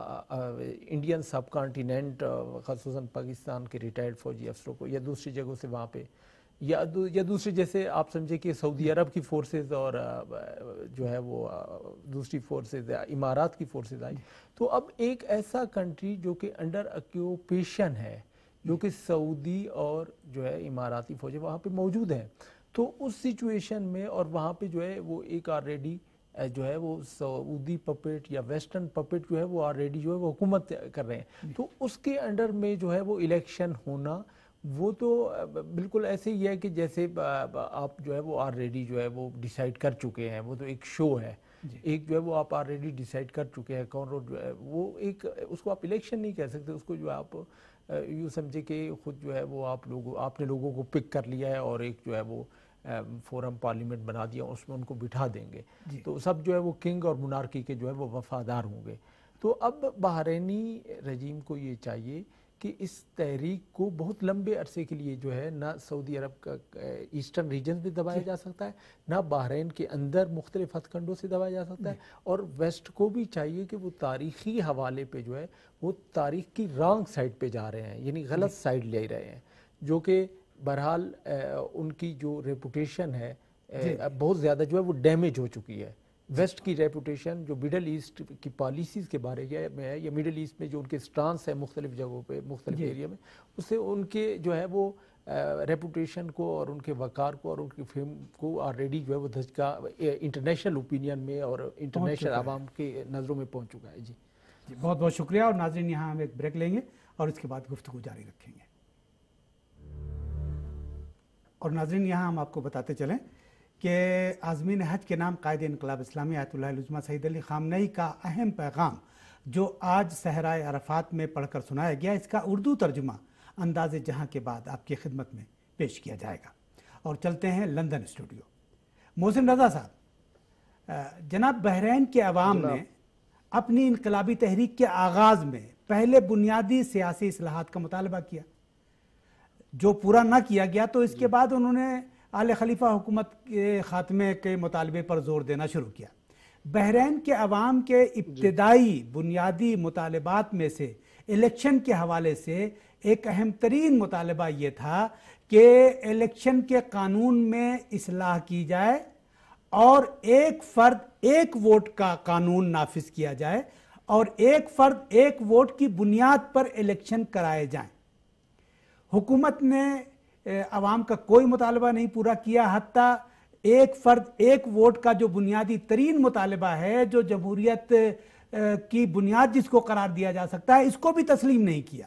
انڈین سب کانٹیننٹ خصوصاً پاکستان کے ریٹائرڈ فوجی افسروں کو یا دوسری جگہوں سے وہاں پہ یا یا دوسری جیسے آپ سمجھے کہ سعودی عرب کی فورسز اور جو ہے وہ دوسری فورسز امارات کی فورسز آئی تو اب ایک ایسا کنٹری جو کہ انڈر آکیوپیشن ہے جو کہ سعودی اور جو ہے اماراتی فوجیں وہاں پہ موجود ہیں تو اس سچویشن میں اور وہاں پہ جو ہے وہ ایک آلریڈی جو ہے وہ سعودی پپیٹ یا ویسٹرن پپیٹ جو ہے وہ آلریڈی جو ہے وہ حکومت کر رہے ہیں تو اس کے انڈر میں جو ہے وہ الیکشن ہونا وہ تو بالکل ایسے ہی ہے کہ جیسے آپ جو ہے وہ آلریڈی جو ہے وہ ڈیسائیڈ کر چکے ہیں وہ تو ایک شو ہے ایک جو ہے وہ آپ آلریڈی ڈیسائیڈ کر چکے ہیں کون روڈ جو ہے وہ ایک اس کو آپ الیکشن نہیں کہہ سکتے اس کو جو آپ یوں سمجھے کہ خود جو ہے وہ آپ لوگوں آپ نے لوگوں کو پک کر لیا ہے اور ایک جو ہے وہ فورم پارلیمنٹ بنا دیا اس میں ان کو بٹھا دیں گے تو سب جو ہے وہ کنگ اور منارکی کے جو ہے وہ وفادار ہوں گے. تو اب بحرینی رجیم کو یہ چاہیے کہ اس تحریک کو بہت لمبے عرصے کے لیے جو ہے نہ سعودی عرب کا ایسٹرن ریجن میں دبایا جا سکتا ہے نہ بحرین کے اندر مختلف ہتھ کنڈوں سے دبایا جا سکتا ہے اور ویسٹ کو بھی چاہیے کہ وہ تاریخی حوالے پہ جو ہے وہ تاریخ کی رانگ سائڈ پہ جا رہے ہیں یعنی غلط سائڈ لے رہے ہیں جو کہ بہرحال ان کی جو ریپوٹیشن ہے بہت زیادہ جو ہے وہ ڈیمیج ہو چکی ہے. ویسٹ کی ریپوٹیشن جو مڈل ایسٹ کی پالیسیز کے بارے میں ہے یا مڈل ایسٹ میں جو ان کے سٹانس ہے مختلف جگہوں پہ مختلف ایریا میں اس سے ان کے جو ہے وہ ریپوٹیشن کو اور ان کے وقار کو اور ان کی فیم کو آلریڈی جو ہے وہ دھچکا انٹرنیشنل اوپینین میں اور انٹرنیشنل عوام کے نظروں میں پہنچ چکا ہے. جی جی بہت بہت شکریہ. اور ناظرین یہاں ہم ایک بریک لیں گے اور اس کے بعد گفتگو جاری رکھیں گے. اور ناظرین یہاں ہم آپ کو بتاتے چلیں کہ عازمین حج کے نام قائد انقلاب اسلامی آیت اللہ العظمیٰ سید علی خامنئی کا اہم پیغام جو آج صحرائے عرفات میں پڑھ کر سنایا گیا اس کا اردو ترجمہ انداز جہاں کے بعد آپ کی خدمت میں پیش کیا جائے گا. اور چلتے ہیں لندن اسٹوڈیو. محسن رضا صاحب، جناب بحرین کے عوام نے اپنی انقلابی تحریک کے آغاز میں پہلے بنیادی سیاسی اصلاحات کا مطالبہ کیا جو پورا نہ کیا گیا تو اس کے بعد انہوں نے آل خلیفہ حکومت کے خاتمے کے مطالبے پر زور دینا شروع کیا. بحرین کے عوام کے ابتدائی بنیادی مطالبات میں سے الیکشن کے حوالے سے ایک اہم ترین مطالبہ یہ تھا کہ الیکشن کے قانون میں اصلاح کی جائے اور ایک فرد ایک ووٹ کا قانون نافذ کیا جائے اور ایک فرد ایک ووٹ کی بنیاد پر الیکشن کرائے جائیں. حکومت نے عوام کا کوئی مطالبہ نہیں پورا کیا، حتیٰ ایک فرد ایک ووٹ کا جو بنیادی ترین مطالبہ ہے، جو جمہوریت کی بنیاد جس کو قرار دیا جا سکتا ہے، اس کو بھی تسلیم نہیں کیا۔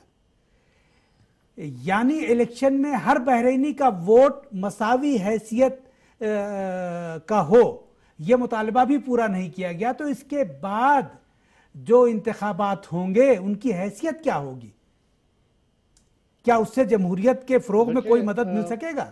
یعنی الیکشن میں ہر بحرینی کا ووٹ مساوی حیثیت کا ہو، یہ مطالبہ بھی پورا نہیں کیا گیا۔ تو اس کے بعد جو انتخابات ہوں گے ان کی حیثیت کیا ہوگی؟ کیا اس سے جمہوریت کے فروغ میں کوئی مدد مل سکے گا؟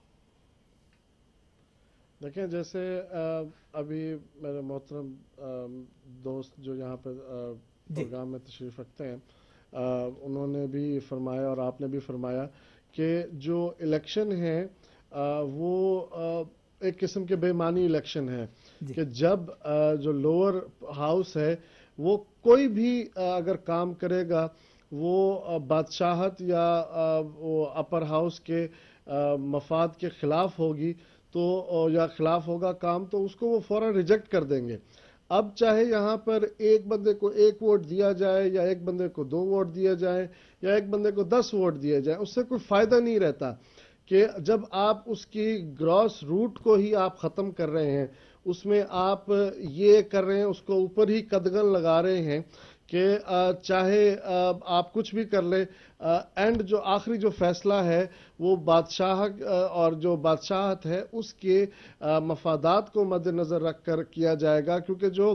دیکھیں، جیسے ابھی میرے محترم دوست جو یہاں پہ پروگرام میں تشریف رکھتے ہیں، انہوں نے بھی فرمایا اور آپ نے بھی فرمایا کہ جو الیکشن ہے وہ ایک قسم کے بے معنی الیکشن ہے، کہ جب جو لوور ہاؤس ہے وہ کوئی بھی اگر کام کرے گا وہ بادشاہت یا وہ اپر ہاؤس کے مفاد کے خلاف ہوگی تو یا خلاف ہوگا کام، تو اس کو وہ فوراً ریجیکٹ کر دیں گے۔ اب چاہے یہاں پر ایک بندے کو ایک ووٹ دیا جائے یا ایک بندے کو دو ووٹ دیا جائے یا ایک بندے کو دس ووٹ دیے جائیں، اس سے کوئی فائدہ نہیں رہتا، کہ جب آپ اس کی گراس روٹ کو ہی آپ ختم کر رہے ہیں، اس میں آپ یہ کر رہے ہیں، اس کو اوپر ہی قدغن لگا رہے ہیں کہ چاہے آپ کچھ بھی کر لیں، اینڈ جو آخری جو فیصلہ ہے وہ بادشاہ اور جو بادشاہت ہے اس کے مفادات کو مد نظر رکھ کر کیا جائے گا، کیونکہ جو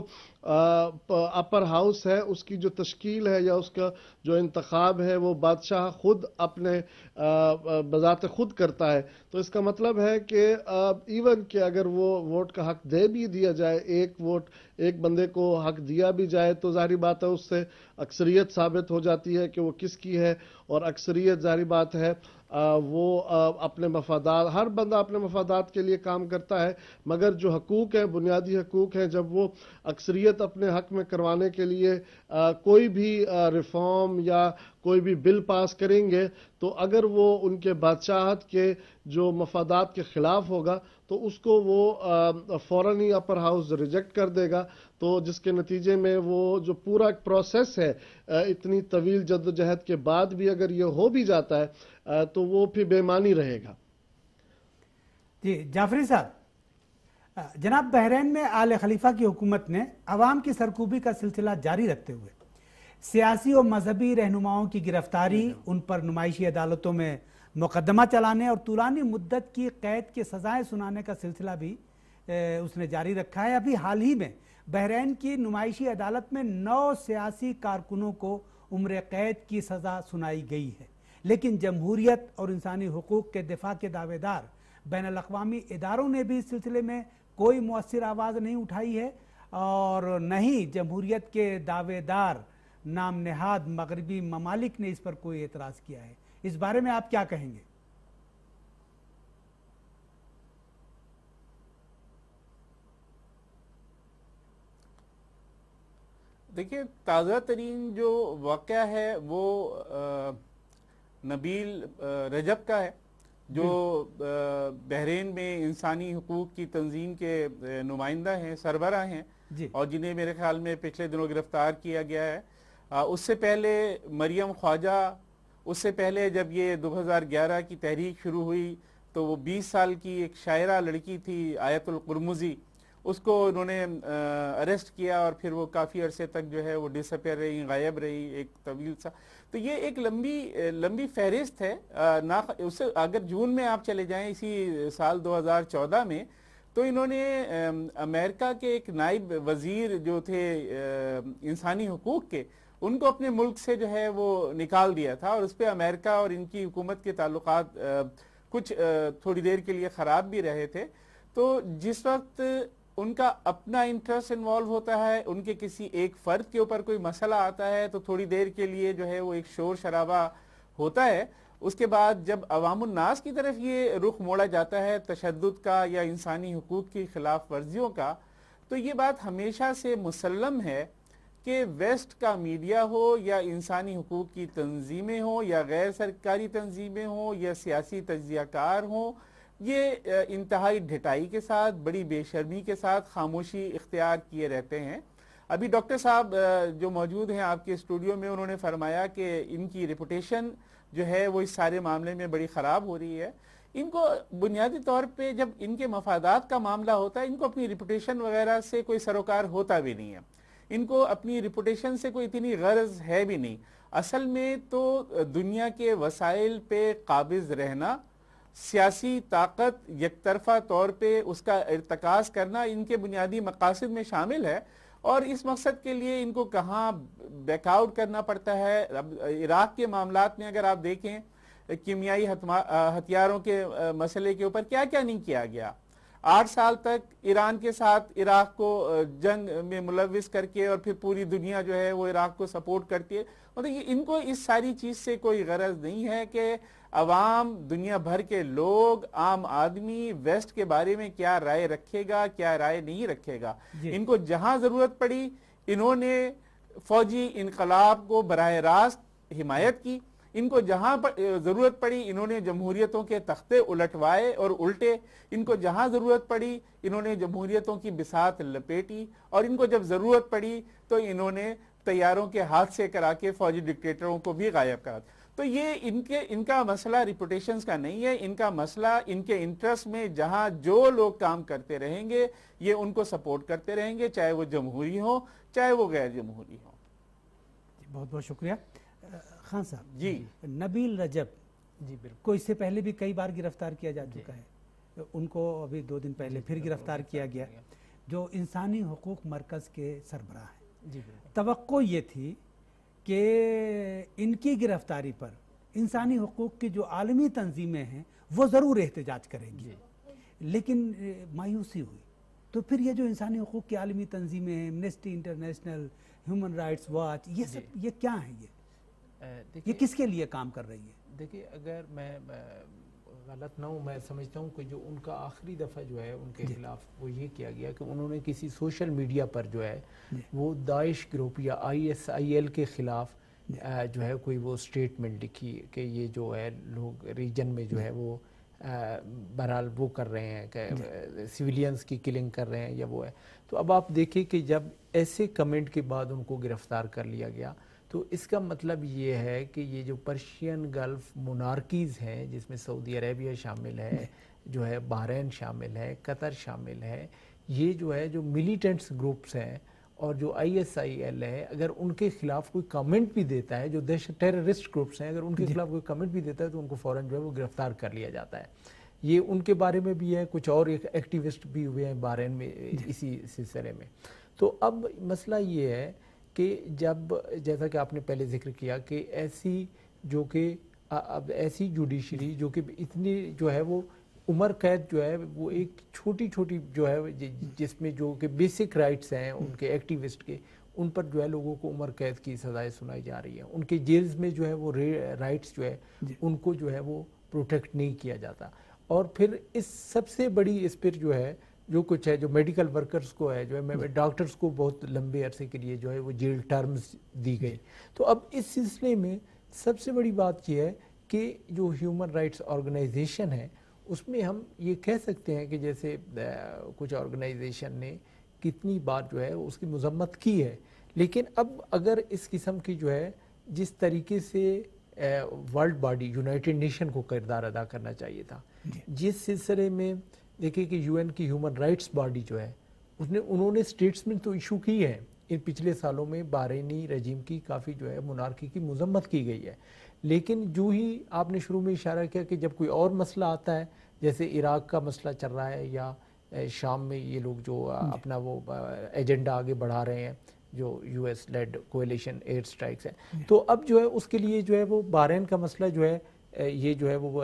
اپر ہاؤس ہے اس کی جو تشکیل ہے یا اس کا جو انتخاب ہے وہ بادشاہ خود اپنے بذات خود کرتا ہے۔ تو اس کا مطلب ہے کہ ایون کہ اگر وہ ووٹ کا حق دے بھی دیا جائے، ایک ووٹ ایک بندے کو حق دیا بھی جائے، تو ظاہری بات ہے اس سے اکثریت ثابت ہو جاتی ہے کہ وہ کس کی ہے، اور اکثریت ظاہری بات ہے وہ اپنے مفادات، ہر بندہ اپنے مفادات کے لیے کام کرتا ہے، مگر جو حقوق ہیں، بنیادی حقوق ہیں، جب وہ اکثریت اپنے حق میں کروانے کے لیے کوئی بھی ریفارم یا کوئی بھی بل پاس کریں گے، تو اگر وہ ان کے بادشاہت کے جو مفادات کے خلاف ہوگا تو اس کو وہ فوراً ہی اپر ہاؤس ریجیکٹ کر دے گا، تو جس کے نتیجے میں وہ جو پورا پروسیس ہے اتنی طویل جدوجہد کے بعد بھی اگر یہ ہو بھی جاتا ہے تو وہ پھر بے معنی رہے گا۔ جی جعفری صاحب، جناب بحرین میں آل خلیفہ کی حکومت نے عوام کی سرکوبی کا سلسلہ جاری رکھتے ہوئے سیاسی و مذہبی رہنماؤں کی گرفتاری، ان پر نمائشی عدالتوں میں مقدمہ چلانے اور طولانی مدت کی قید کی سزائیں سنانے کا سلسلہ بھی اس نے جاری رکھا ہے۔ ابھی حال ہی میں بحرین کی نمائشی عدالت میں نو سیاسی کارکنوں کو عمر قید کی سزا سنائی گئی ہے، لیکن جمہوریت اور انسانی حقوق کے دفاع کے دعوے دار بین الاقوامی اداروں نے بھی اس سلسلے میں کوئی مؤثر آواز نہیں اٹھائی ہے، اور نہ ہی جمہوریت کے دعوے دار نام نہاد مغربی ممالک نے اس پر کوئی اعتراض کیا ہے۔ اس بارے میں آپ کیا کہیں گے؟ دیکھیں، تازہ ترین جو واقعہ ہے وہ نبیل رجب کا ہے، جو بحرین میں انسانی حقوق کی تنظیم کے نمائندہ ہیں، سربراہ ہیں، اور جنہیں میرے خیال میں پچھلے دنوں گرفتار کیا گیا ہے۔ اس سے پہلے مریم خواجہ، اس سے پہلے جب یہ دو ہزار گیارہ کی تحریک شروع ہوئی تو وہ بیس سال کی ایک شاعرہ لڑکی تھی آیت القرمزی، اس کو انہوں نے اریسٹ کیا اور پھر وہ کافی عرصے تک جو ہے وہ ڈس اپیئر رہی، غائب رہی، ایک طویل سا۔ تو یہ ایک لمبی لمبی فہرست ہے۔ اس سے اگر جون میں آپ چلے جائیں اسی سال دو ہزار چودہ میں، تو انہوں نے امریکہ کے ایک نائب وزیر جو تھے انسانی حقوق کے، ان کو اپنے ملک سے جو ہے وہ نکال دیا تھا، اور اس پہ امریکہ اور ان کی حکومت کے تعلقات کچھ تھوڑی دیر کے لیے خراب بھی رہے تھے۔ تو جس وقت ان کا اپنا انٹرسٹ انوالو ہوتا ہے، ان کے کسی ایک فرد کے اوپر کوئی مسئلہ آتا ہے، تو تھوڑی دیر کے لیے جو ہے وہ ایک شور شرابہ ہوتا ہے۔ اس کے بعد جب عوام الناس کی طرف یہ رخ موڑا جاتا ہے تشدد کا یا انسانی حقوق کی خلاف ورزیوں کا، تو یہ بات ہمیشہ سے مسلم ہے کہ ویسٹ کا میڈیا ہو یا انسانی حقوق کی تنظیمیں ہوں یا غیر سرکاری تنظیمیں ہوں یا سیاسی تجزیہ کار ہوں، یہ انتہائی ڈھٹائی کے ساتھ، بڑی بے شرمی کے ساتھ خاموشی اختیار کیے رہتے ہیں۔ ابھی ڈاکٹر صاحب جو موجود ہیں آپ کے اسٹوڈیو میں، انہوں نے فرمایا کہ ان کی ریپوٹیشن جو ہے وہ اس سارے معاملے میں بڑی خراب ہو رہی ہے. ان کو بنیادی طور پہ جب ان کے مفادات کا معاملہ ہوتا ہے ان کو اپنی ریپوٹیشن وغیرہ سے کوئی سروکار ہوتا بھی نہیں ہے, ان کو اپنی ریپوٹیشن سے کوئی اتنی غرض ہے بھی نہیں. اصل میں تو دنیا کے وسائل پہ قابض رہنا, سیاسی طاقت یک طرفہ طور پہ اس کا ارتکاز کرنا ان کے بنیادی مقاصد میں شامل ہے, اور اس مقصد کے لیے ان کو کہاں بیک آؤٹ کرنا پڑتا ہے. اب عراق کے معاملات میں اگر آپ دیکھیں کیمیائی ہتھیاروں کے مسئلے کے اوپر کیا کیا نہیں کیا گیا. آٹھ سال تک ایران کے ساتھ عراق کو جنگ میں ملوث کر کے اور پھر پوری دنیا جو ہے وہ عراق کو سپورٹ کرتی ہے. مطلب ان کو اس ساری چیز سے کوئی غرض نہیں ہے کہ عوام, دنیا بھر کے لوگ, عام آدمی ویسٹ کے بارے میں کیا رائے رکھے گا کیا رائے نہیں رکھے گا. ان کو جہاں ضرورت پڑی انہوں نے فوجی انقلاب کو براہ راست حمایت کی, ان کو جہاں ضرورت پڑی انہوں نے جمہوریتوں کے تختے الٹوائے اور الٹے, ان کو جہاں ضرورت پڑی انہوں نے جمہوریتوں کی بساط لپیٹی, اور ان کو جب ضرورت پڑی تو انہوں نے طیاروں کے ہاتھ سے کرا کے فوجی ڈکٹیٹروں کو بھی غائب کرا. تو یہ ان کے ان کا مسئلہ ریپوٹیشنز کا نہیں ہے, ان کا مسئلہ ان کے انٹرسٹ میں جہاں جو لوگ کام کرتے رہیں گے یہ ان کو سپورٹ کرتے رہیں گے, چاہے وہ جمہوری ہوں چاہے وہ غیر جمہوری ہوں. بہت بہت شکریہ. خان صاحب, جی نبیل رجب جی بالکل کو اس سے پہلے بھی کئی بار گرفتار کیا جا چکا ہے, ان کو ابھی دو دن پہلے پھر گرفتار کیا گیا, جو انسانی حقوق مرکز کے سربراہ ہیں. جی بالکل توقع یہ تھی کہ ان کی گرفتاری پر انسانی حقوق کی جو عالمی تنظیمیں ہیں وہ ضرور احتجاج کریں گی, لیکن مایوسی ہوئی. تو پھر یہ جو انسانی حقوق کی عالمی تنظیمیں ہیں, Amnesty International, Human Rights Watch, یہ سب یہ کیا ہیں, یہ یہ کس کے لیے کام کر رہی ہے؟ دیکھیے اگر میں غلط نہ ہوں, میں سمجھتا ہوں کہ جو ان کا آخری دفعہ جو ہے ان کے خلاف وہ یہ کیا گیا کہ انہوں نے کسی سوشل میڈیا پر جو ہے وہ داعش گروپ یا آئی ایس آئی ایل کے خلاف جو ہے کوئی وہ اسٹیٹمنٹ لکھی کہ یہ جو ہے لوگ ریجن میں جو ہے وہ بہرحال وہ کر رہے ہیں کہ سویلینز کی کلنگ کر رہے ہیں یا وہ ہے. تو اب آپ دیکھیں کہ جب ایسے کمنٹ کے بعد ان کو گرفتار کر لیا گیا تو اس کا مطلب یہ ہے کہ یہ جو پرشین گلف مونارکیز ہیں جس میں سعودی عربیہ شامل ہے, جو ہے بحرین شامل ہے, قطر شامل ہے, یہ جو ہے جو ملیٹنٹس گروپس ہیں اور جو آئی ایس آئی ایل ہے, اگر ان کے خلاف کوئی کمنٹ بھی دیتا ہے, جو دہشت ٹیررسٹ گروپس ہیں, اگر ان کے خلاف کوئی کمنٹ بھی دیتا ہے تو ان کو فوراً جو ہے وہ گرفتار کر لیا جاتا ہے. یہ ان کے بارے میں بھی ہے, کچھ اور ایکٹیوسٹ بھی ہوئے ہیں بحرین میں اسی سلسلے میں. تو اب مسئلہ یہ ہے کہ جب جیسا کہ آپ نے پہلے ذکر کیا کہ ایسی جو کہ اب ایسی جوڈیشری جو کہ اتنی جو ہے وہ عمر قید جو ہے وہ ایک چھوٹی چھوٹی جو ہے جس میں جو کہ بیسک رائٹس ہیں ان کے ایکٹیوسٹ کے, ان پر جو ہے لوگوں کو عمر قید کی سزائیں سنائی جا رہی ہیں. ان کے جیلز میں جو ہے وہ رائٹس جو ہے ان کو جو ہے وہ پروٹیکٹ نہیں کیا جاتا. اور پھر اس سب سے بڑی اس پر جو ہے جو کچھ ہے جو میڈیکل ورکرز کو ہے, جو ہے ڈاکٹرز کو بہت لمبے عرصے کے لیے جو ہے وہ جیل ٹرمز دی گئی. تو اب اس سلسلے میں سب سے بڑی بات یہ ہے کہ جو ہیومن رائٹس آرگنائزیشن ہے اس میں ہم یہ کہہ سکتے ہیں کہ جیسے کچھ آرگنائزیشن نے کتنی بار جو ہے اس کی مذمت کی ہے, لیکن اب اگر اس قسم کی جو ہے جس طریقے سے ورلڈ باڈی یونائٹڈ نیشن کو کردار ادا کرنا چاہیے تھا, جس سلسلے میں دیکھیں کہ یو این کی ہیومن رائٹس باڈی جو ہے اس نے انہوں نے سٹیٹسمنٹ تو ایشو کی ہے ان پچھلے سالوں میں, بحرینی رجیم کی کافی جو ہے مونارکی کی مذمت کی گئی ہے, لیکن جو ہی آپ نے شروع میں اشارہ کیا کہ جب کوئی اور مسئلہ آتا ہے, جیسے عراق کا مسئلہ چل رہا ہے یا شام میں یہ لوگ جو اپنا وہ ایجنڈا آگے بڑھا رہے ہیں جو U S lead coalition air strikes ہے, تو اب جو ہے اس کے لیے جو ہے وہ بحرین کا مسئلہ جو ہے یہ جو ہے وہ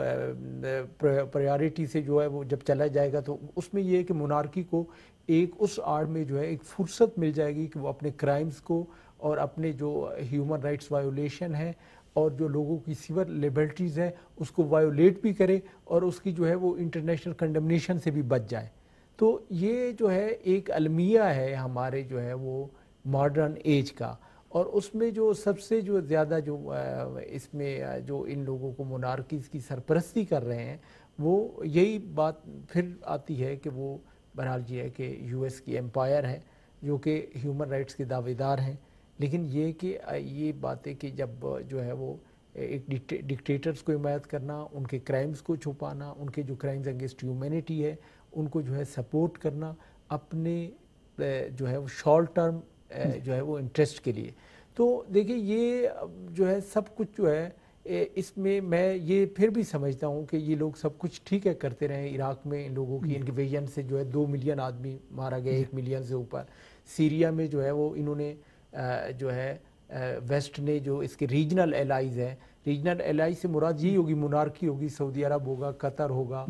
پریارٹی سے جو ہے وہ جب چلا جائے گا تو اس میں یہ ہے کہ مونارکی کو ایک اس آڑ میں جو ہے ایک فرصت مل جائے گی کہ وہ اپنے کرائمز کو اور اپنے جو ہیومن رائٹس وائیولیشن ہے اور جو لوگوں کی سیور لیبرٹیز ہیں اس کو وائیولیٹ بھی کرے اور اس کی جو ہے وہ انٹرنیشنل کنڈمنیشن سے بھی بچ جائے. تو یہ جو ہے ایک المیہ ہے ہمارے جو ہے وہ ماڈرن ایج کا, اور اس میں جو سب سے جو زیادہ جو اس میں جو ان لوگوں کو مونارکیز کی سرپرستی کر رہے ہیں وہ یہی بات پھر آتی ہے کہ وہ بہرحال یہ ہے کہ یو ایس کی امپائر ہے جو کہ ہیومن رائٹس کے دعوے دار ہیں, لیکن یہ کہ یہ بات ہے کہ جب جو ہے وہ ایک ڈکٹیٹرز کو حمایت کرنا، ان کے کرائمز کو چھپانا، ان کے جو کرائمز اگینسٹ ہیومینٹی ہے ان کو جو ہے سپورٹ کرنا اپنے جو ہے وہ شارٹ ٹرم جو ہے وہ انٹرسٹ کے لیے. تو دیکھیں یہ جو ہے سب کچھ جو ہے اس میں میں یہ پھر بھی سمجھتا ہوں کہ یہ لوگ سب کچھ ٹھیک ہے کرتے رہے. عراق میں ان لوگوں کی انویژن سے جو ہے دو ملین آدمی مارا گیا، ایک ملین سے اوپر. سیریا میں جو ہے وہ انہوں نے جو ہے ویسٹ نے جو اس کے ریجنل الائز ہیں، ریجنل الائز سے مراد یہی ہوگی مونارکی ہوگی، سعودی عرب ہوگا، قطر ہوگا،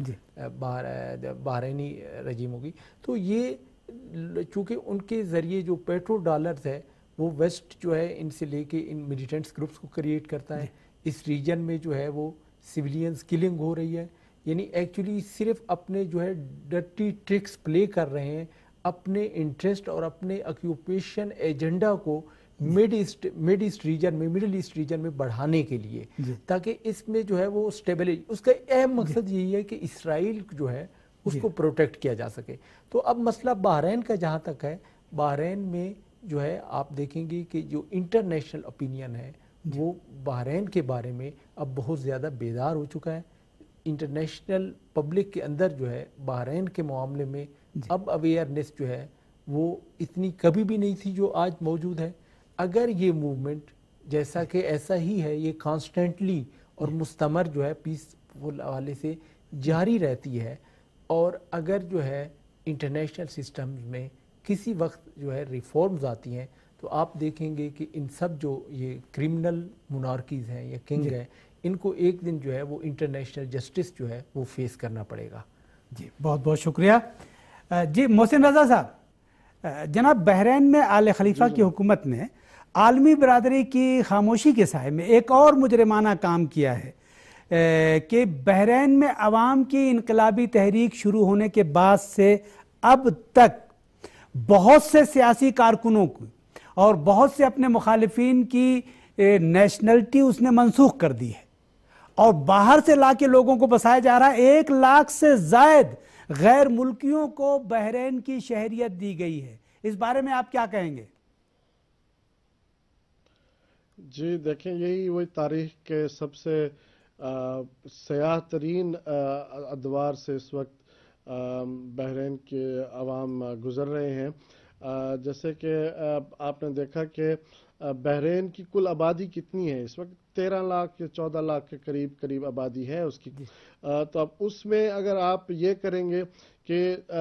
بحرینی رجیم ہوگی. تو یہ چونکہ ان کے ذریعے جو پیٹرو ڈالرز ہے وہ ویسٹ جو ہے ان سے لے کے ان ملیٹنٹس گروپس کو کریٹ کرتا ہے. اس ریجن میں جو ہے وہ سویلینز کلنگ ہو رہی ہے. یعنی ایکچولی صرف اپنے جو ہے ڈرٹی ٹرکس پلے کر رہے ہیں اپنے انٹرسٹ اور اپنے آکیوپیشن ایجنڈا کو mid east mid east region میں مڈل ایسٹ ریجن میں بڑھانے کے لیے، تاکہ اس میں جو ہے وہ اسٹیبلٹی، اس کا اہم مقصد یہی ہے کہ اسرائیل جو ہے اس کو پروٹیکٹ کیا جا سکے. تو اب مسئلہ بحرین کا جہاں تک ہے، بحرین میں جو ہے آپ دیکھیں گے کہ جو انٹرنیشنل اوپینین ہے وہ بحرین کے بارے میں اب بہت زیادہ بیدار ہو چکا ہے. انٹرنیشنل پبلک کے اندر جو ہے بحرین کے معاملے میں اب اویئرنیس جو ہے وہ اتنی کبھی بھی نہیں تھی جو آج موجود ہے. اگر یہ موومنٹ جیسا کہ ایسا ہی ہے، یہ کانسٹنٹلی اور مستمر جو ہے پیسفل حوالے سے جاری رہتی ہے، اور اگر جو ہے انٹرنیشنل سسٹمز میں کسی وقت جو ہے ریفارمز آتی ہیں، تو آپ دیکھیں گے کہ ان سب جو یہ کرمنل مونارکیز ہیں یا کنگ ہیں، ان کو ایک دن جو ہے وہ انٹرنیشنل جسٹس جو ہے وہ فیس کرنا پڑے گا. جی بہت بہت شکریہ. جی محسن رضا صاحب، جناب بحرین میں آل خلیفہ کی حکومت نے عالمی برادری کی خاموشی کے سائے میں ایک اور مجرمانہ کام کیا ہے کہ بحرین میں عوام کی انقلابی تحریک شروع ہونے کے بعد سے اب تک بہت سے سیاسی کارکنوں کو اور بہت سے اپنے مخالفین کی نیشنلٹی اس نے منسوخ کر دی ہے، اور باہر سے لا کے لوگوں کو بسایا جا رہا ہے. ایک لاکھ سے زائد غیر ملکیوں کو بحرین کی شہریت دی گئی ہے. اس بارے میں آپ کیا کہیں گے؟ جی دیکھیں، یہی وہی تاریخ کے سب سے سیاہ ترین ادوار سے اس وقت بحرین کے عوام گزر رہے ہیں. جیسے کہ آپ نے دیکھا کہ بحرین کی کل آبادی کتنی ہے اس وقت؟ تیرہ لاکھ یا چودہ لاکھ کے قریب قریب آبادی ہے اس کی. تو اب اس میں اگر آپ یہ کریں گے کہ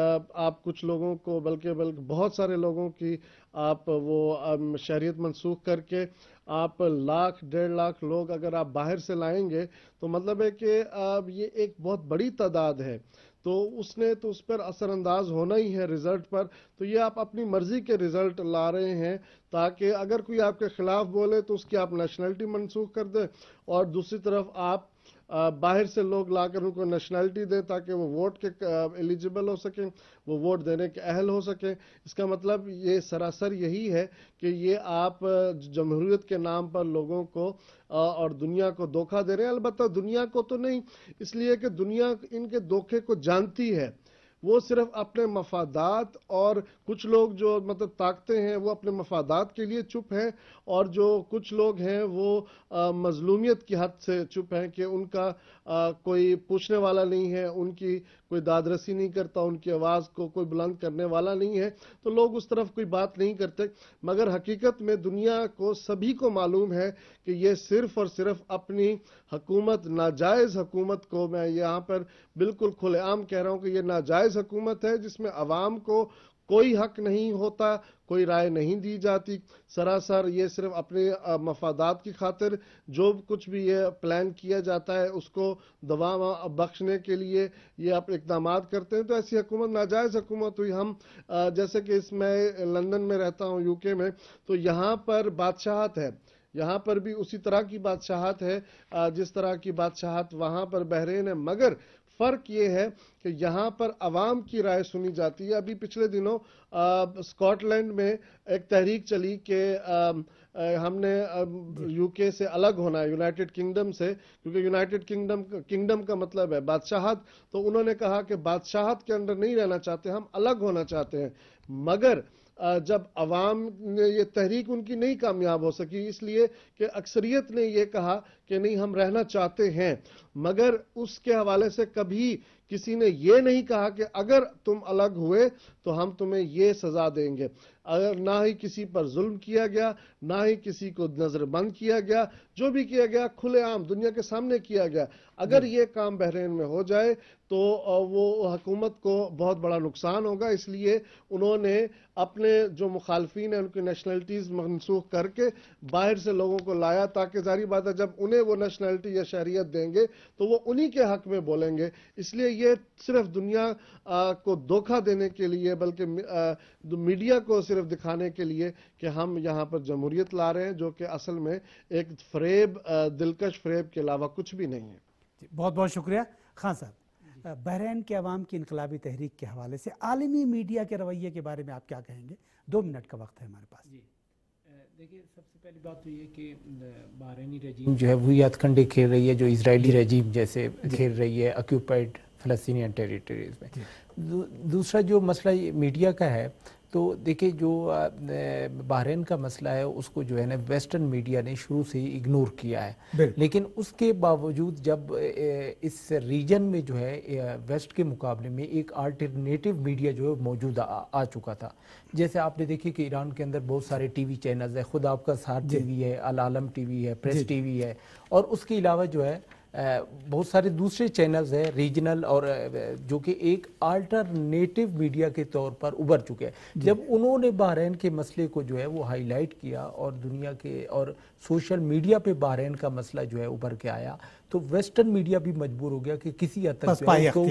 آپ کچھ لوگوں کو بلکہ بلکہ بہت سارے لوگوں کی آپ وہ شہریت منسوخ کر کے آپ لاکھ ڈیڑھ لاکھ لوگ اگر آپ باہر سے لائیں گے تو مطلب ہے کہ یہ ایک بہت بڑی تعداد ہے. تو اس نے تو اس پر اثر انداز ہونا ہی ہے رزلٹ پر. تو یہ آپ اپنی مرضی کے رزلٹ لا رہے ہیں تاکہ اگر کوئی آپ کے خلاف بولے تو اس کی آپ نیشنلٹی منسوخ کر دیں، اور دوسری طرف آپ باہر سے لوگ لا کر ان کو نیشنلٹی دیں تاکہ وہ ووٹ کے ایلیجیبل ہو سکیں، وہ ووٹ دینے کے اہل ہو سکیں. اس کا مطلب یہ سراسر یہی ہے کہ یہ آپ جمہوریت کے نام پر لوگوں کو اور دنیا کو دھوکہ دے رہے ہیں. البتہ دنیا کو تو نہیں، اس لیے کہ دنیا ان کے دھوکے کو جانتی ہے. وہ صرف اپنے مفادات، اور کچھ لوگ جو مطلب طاقتیں ہیں وہ اپنے مفادات کے لیے چپ ہیں، اور جو کچھ لوگ ہیں وہ مظلومیت کی حد سے چپ ہیں کہ ان کا کوئی پوچھنے والا نہیں ہے، ان کی کوئی داد رسی نہیں کرتا، ان کی آواز کو کوئی بلند کرنے والا نہیں ہے. تو لوگ اس طرف کوئی بات نہیں کرتے. مگر حقیقت میں دنیا کو سبھی کو معلوم ہے کہ یہ صرف اور صرف اپنی حکومت، ناجائز حکومت کو، میں یہاں پر بالکل کھلے عام کہہ رہا ہوں کہ یہ ناجائز حکومت ہے جس میں عوام کو کوئی حق نہیں ہوتا، کوئی رائے نہیں دی جاتی. سراسر یہ صرف اپنے مفادات کی خاطر جو کچھ بھی یہ پلان کیا جاتا ہے اس کو دوا بخشنے کے لیے یہ آپ اقدامات کرتے ہیں. تو ایسی حکومت ناجائز حکومت ہوئی. ہم جیسے کہ اس میں لندن میں رہتا ہوں، یو کے میں، تو یہاں پر بادشاہت ہے، یہاں پر بھی اسی طرح کی بادشاہت ہے جس طرح کی بادشاہت وہاں پر بحرین ہے. مگر فرق یہ ہے کہ یہاں پر عوام کی رائے سنی جاتی ہے. ابھی پچھلے دنوں اسکاٹ لینڈ میں ایک تحریک چلی کہ ہم نے یو کے سے الگ ہونا ہے، یونائٹڈ کنگڈم سے، کیونکہ یونائٹڈ کنگڈم کنگڈم کا مطلب ہے بادشاہت. تو انہوں نے کہا کہ بادشاہت کے اندر نہیں رہنا چاہتے، ہم الگ ہونا چاہتے ہیں. مگر جب عوام نے یہ تحریک ان کی نہیں کامیاب ہو سکی، اس لیے کہ اکثریت نے یہ کہا کہ نہیں ہم رہنا چاہتے ہیں، مگر اس کے حوالے سے کبھی کسی نے یہ نہیں کہا کہ اگر تم الگ ہوئے تو ہم تمہیں یہ سزا دیں گے. اگر نہ ہی کسی پر ظلم کیا گیا، نہ ہی کسی کو نظر بند کیا گیا، جو بھی کیا گیا کھلے عام دنیا کے سامنے کیا گیا. اگر یہ کام بحرین میں ہو جائے تو وہ حکومت کو بہت بڑا نقصان ہوگا. اس لیے انہوں نے اپنے جو مخالفین ہیں ان کی نیشنلٹیز منسوخ کر کے باہر سے لوگوں کو لایا، تاکہ ظاہری بات ہے جب انہیں وہ نیشنلٹی یا شہریت دیں گے تو وہ انہی کے حق میں بولیں گے. اس لیے یہ صرف دنیا کو دھوکہ دینے کے لیے، بلکہ میڈیا کو صرف دکھانے کے لیے کہ ہم یہاں پر جمہوریت لا رہے ہیں، جو کہ اصل میں ایک فریب، دلکش فریب کے علاوہ کچھ بھی نہیں ہے. بہت بہت شکریہ خان صاحب. بحرین کے عوام کی انقلابی تحریک کے حوالے سے عالمی میڈیا کے رویے کے بارے میں آپ کیا کہیں گے؟ دو منٹ کا وقت ہے ہمارے پاس. جی دیکھیے، سب سے پہلی بات تو یہ کہ بحرینی رجیم جو ہے وہی ہتھ کنڈے کھیل رہی ہے جو اسرائیلی رجیم جیسے کھیل رہی ہے آکیوپائڈ فلسطینین ٹیریٹریز میں. دوسرا جو مسئلہ میڈیا کا ہے تو دیکھیں جو بحرین کا مسئلہ ہے اس کو جو ہے نا ویسٹرن میڈیا نے شروع سے ہی اگنور کیا ہے، لیکن اس کے باوجود جب اس ریجن میں جو ہے ویسٹ کے مقابلے میں ایک آلٹرنیٹیو میڈیا جو ہے موجود آ چکا تھا. جیسے آپ نے دیکھی کہ ایران کے اندر بہت سارے ٹی وی چینلز ہیں، خود آپ کا سہار ٹی وی ہے، العالم ٹی وی ہے، پریس ٹی وی ہے، اور اس کے علاوہ جو ہے بہت سارے دوسرے چینلز ہیں ریجنل اور جو کہ ایک آلٹرنیٹیو میڈیا کے طور پر ابھر چکے ہیں. جب انہوں نے بحرین کے مسئلے کو جو ہے وہ ہائی لائٹ کیا اور دنیا کے اور سوشل میڈیا پہ بحرین کا مسئلہ جو ہے ابھر کے آیا تو ویسٹرن میڈیا بھی مجبور ہو گیا کہ کسی حد تک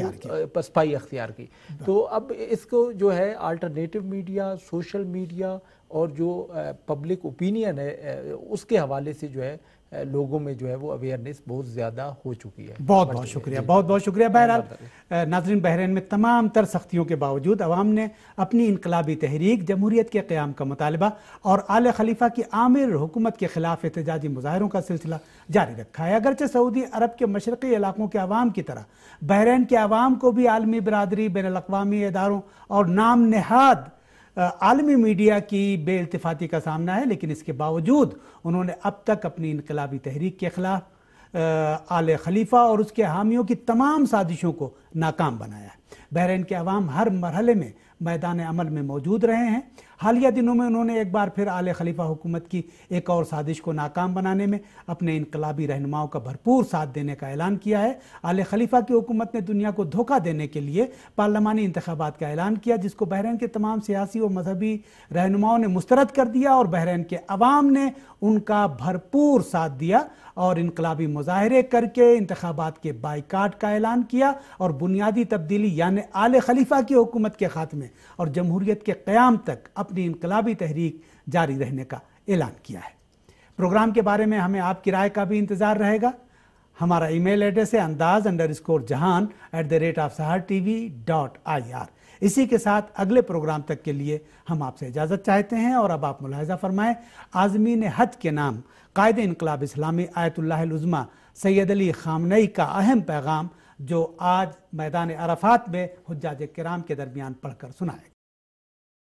پسپائی اختیار کی. تو اب اس کو جو ہے آلٹرنیٹیو میڈیا، سوشل میڈیا اور جو پبلک اوپینین ہے اس کے حوالے سے جو ہے لوگوں میں جو ہے وہ اویئرنیس بہت زیادہ ہو چکی ہے. بہت بہت شکریہ، بہت بہت شکریہ. بہرحال ناظرین، بحرین میں تمام تر سختیوں کے باوجود عوام نے اپنی انقلابی تحریک، جمہوریت کے قیام کا مطالبہ اور آل خلیفہ کی عامر حکومت کے خلاف احتجاجی مظاہروں کا سلسلہ جاری رکھا ہے. اگرچہ سعودی عرب کے مشرقی علاقوں کے عوام کی طرح بحرین کے عوام کو بھی عالمی برادری، بین الاقوامی اداروں اور نام نہاد عالمی میڈیا کی بے التفاتی کا سامنا ہے، لیکن اس کے باوجود انہوں نے اب تک اپنی انقلابی تحریک کے خلاف آل خلیفہ اور اس کے حامیوں کی تمام سازشوں کو ناکام بنایا ہے. بحرین کے عوام ہر مرحلے میں میدان عمل میں موجود رہے ہیں. حالیہ دنوں میں انہوں نے ایک بار پھر آل خلیفہ حکومت کی ایک اور سازش کو ناکام بنانے میں اپنے انقلابی رہنماؤں کا بھرپور ساتھ دینے کا اعلان کیا ہے. آل خلیفہ کی حکومت نے دنیا کو دھوکہ دینے کے لیے پارلیمانی انتخابات کا اعلان کیا، جس کو بحرین کے تمام سیاسی و مذہبی رہنماؤں نے مسترد کر دیا اور بحرین کے عوام نے ان کا بھرپور ساتھ دیا اور انقلابی مظاہرے کر کے انتخابات کے بائیکاٹ کا اعلان کیا اور بنیادی تبدیلی یعنی آل خلیفہ کی حکومت کے خاتمے اور جمہوریت کے قیام تک اپنی انقلابی تحریک جاری رہنے کا اعلان کیا ہے. پروگرام کے بارے میں ہمیں آپ کی رائے کا بھی انتظار رہے گا. ہمارا ای میل ایڈریس ہے Andaz underscore Jahan at the rate of Sahar T V dot I R. اسی کے ساتھ اگلے پروگرام تک کے لیے ہم آپ سے اجازت چاہتے ہیں اور اب آپ ملاحظہ فرمائیں عازمین حج کے نام قائد انقلاب اسلامی آیت اللہ العظمیٰ سید علی خامنئی کا اہم پیغام جو آج میدان عرفات میں حجاج کرام کے درمیان پڑھ کر سنائے گا.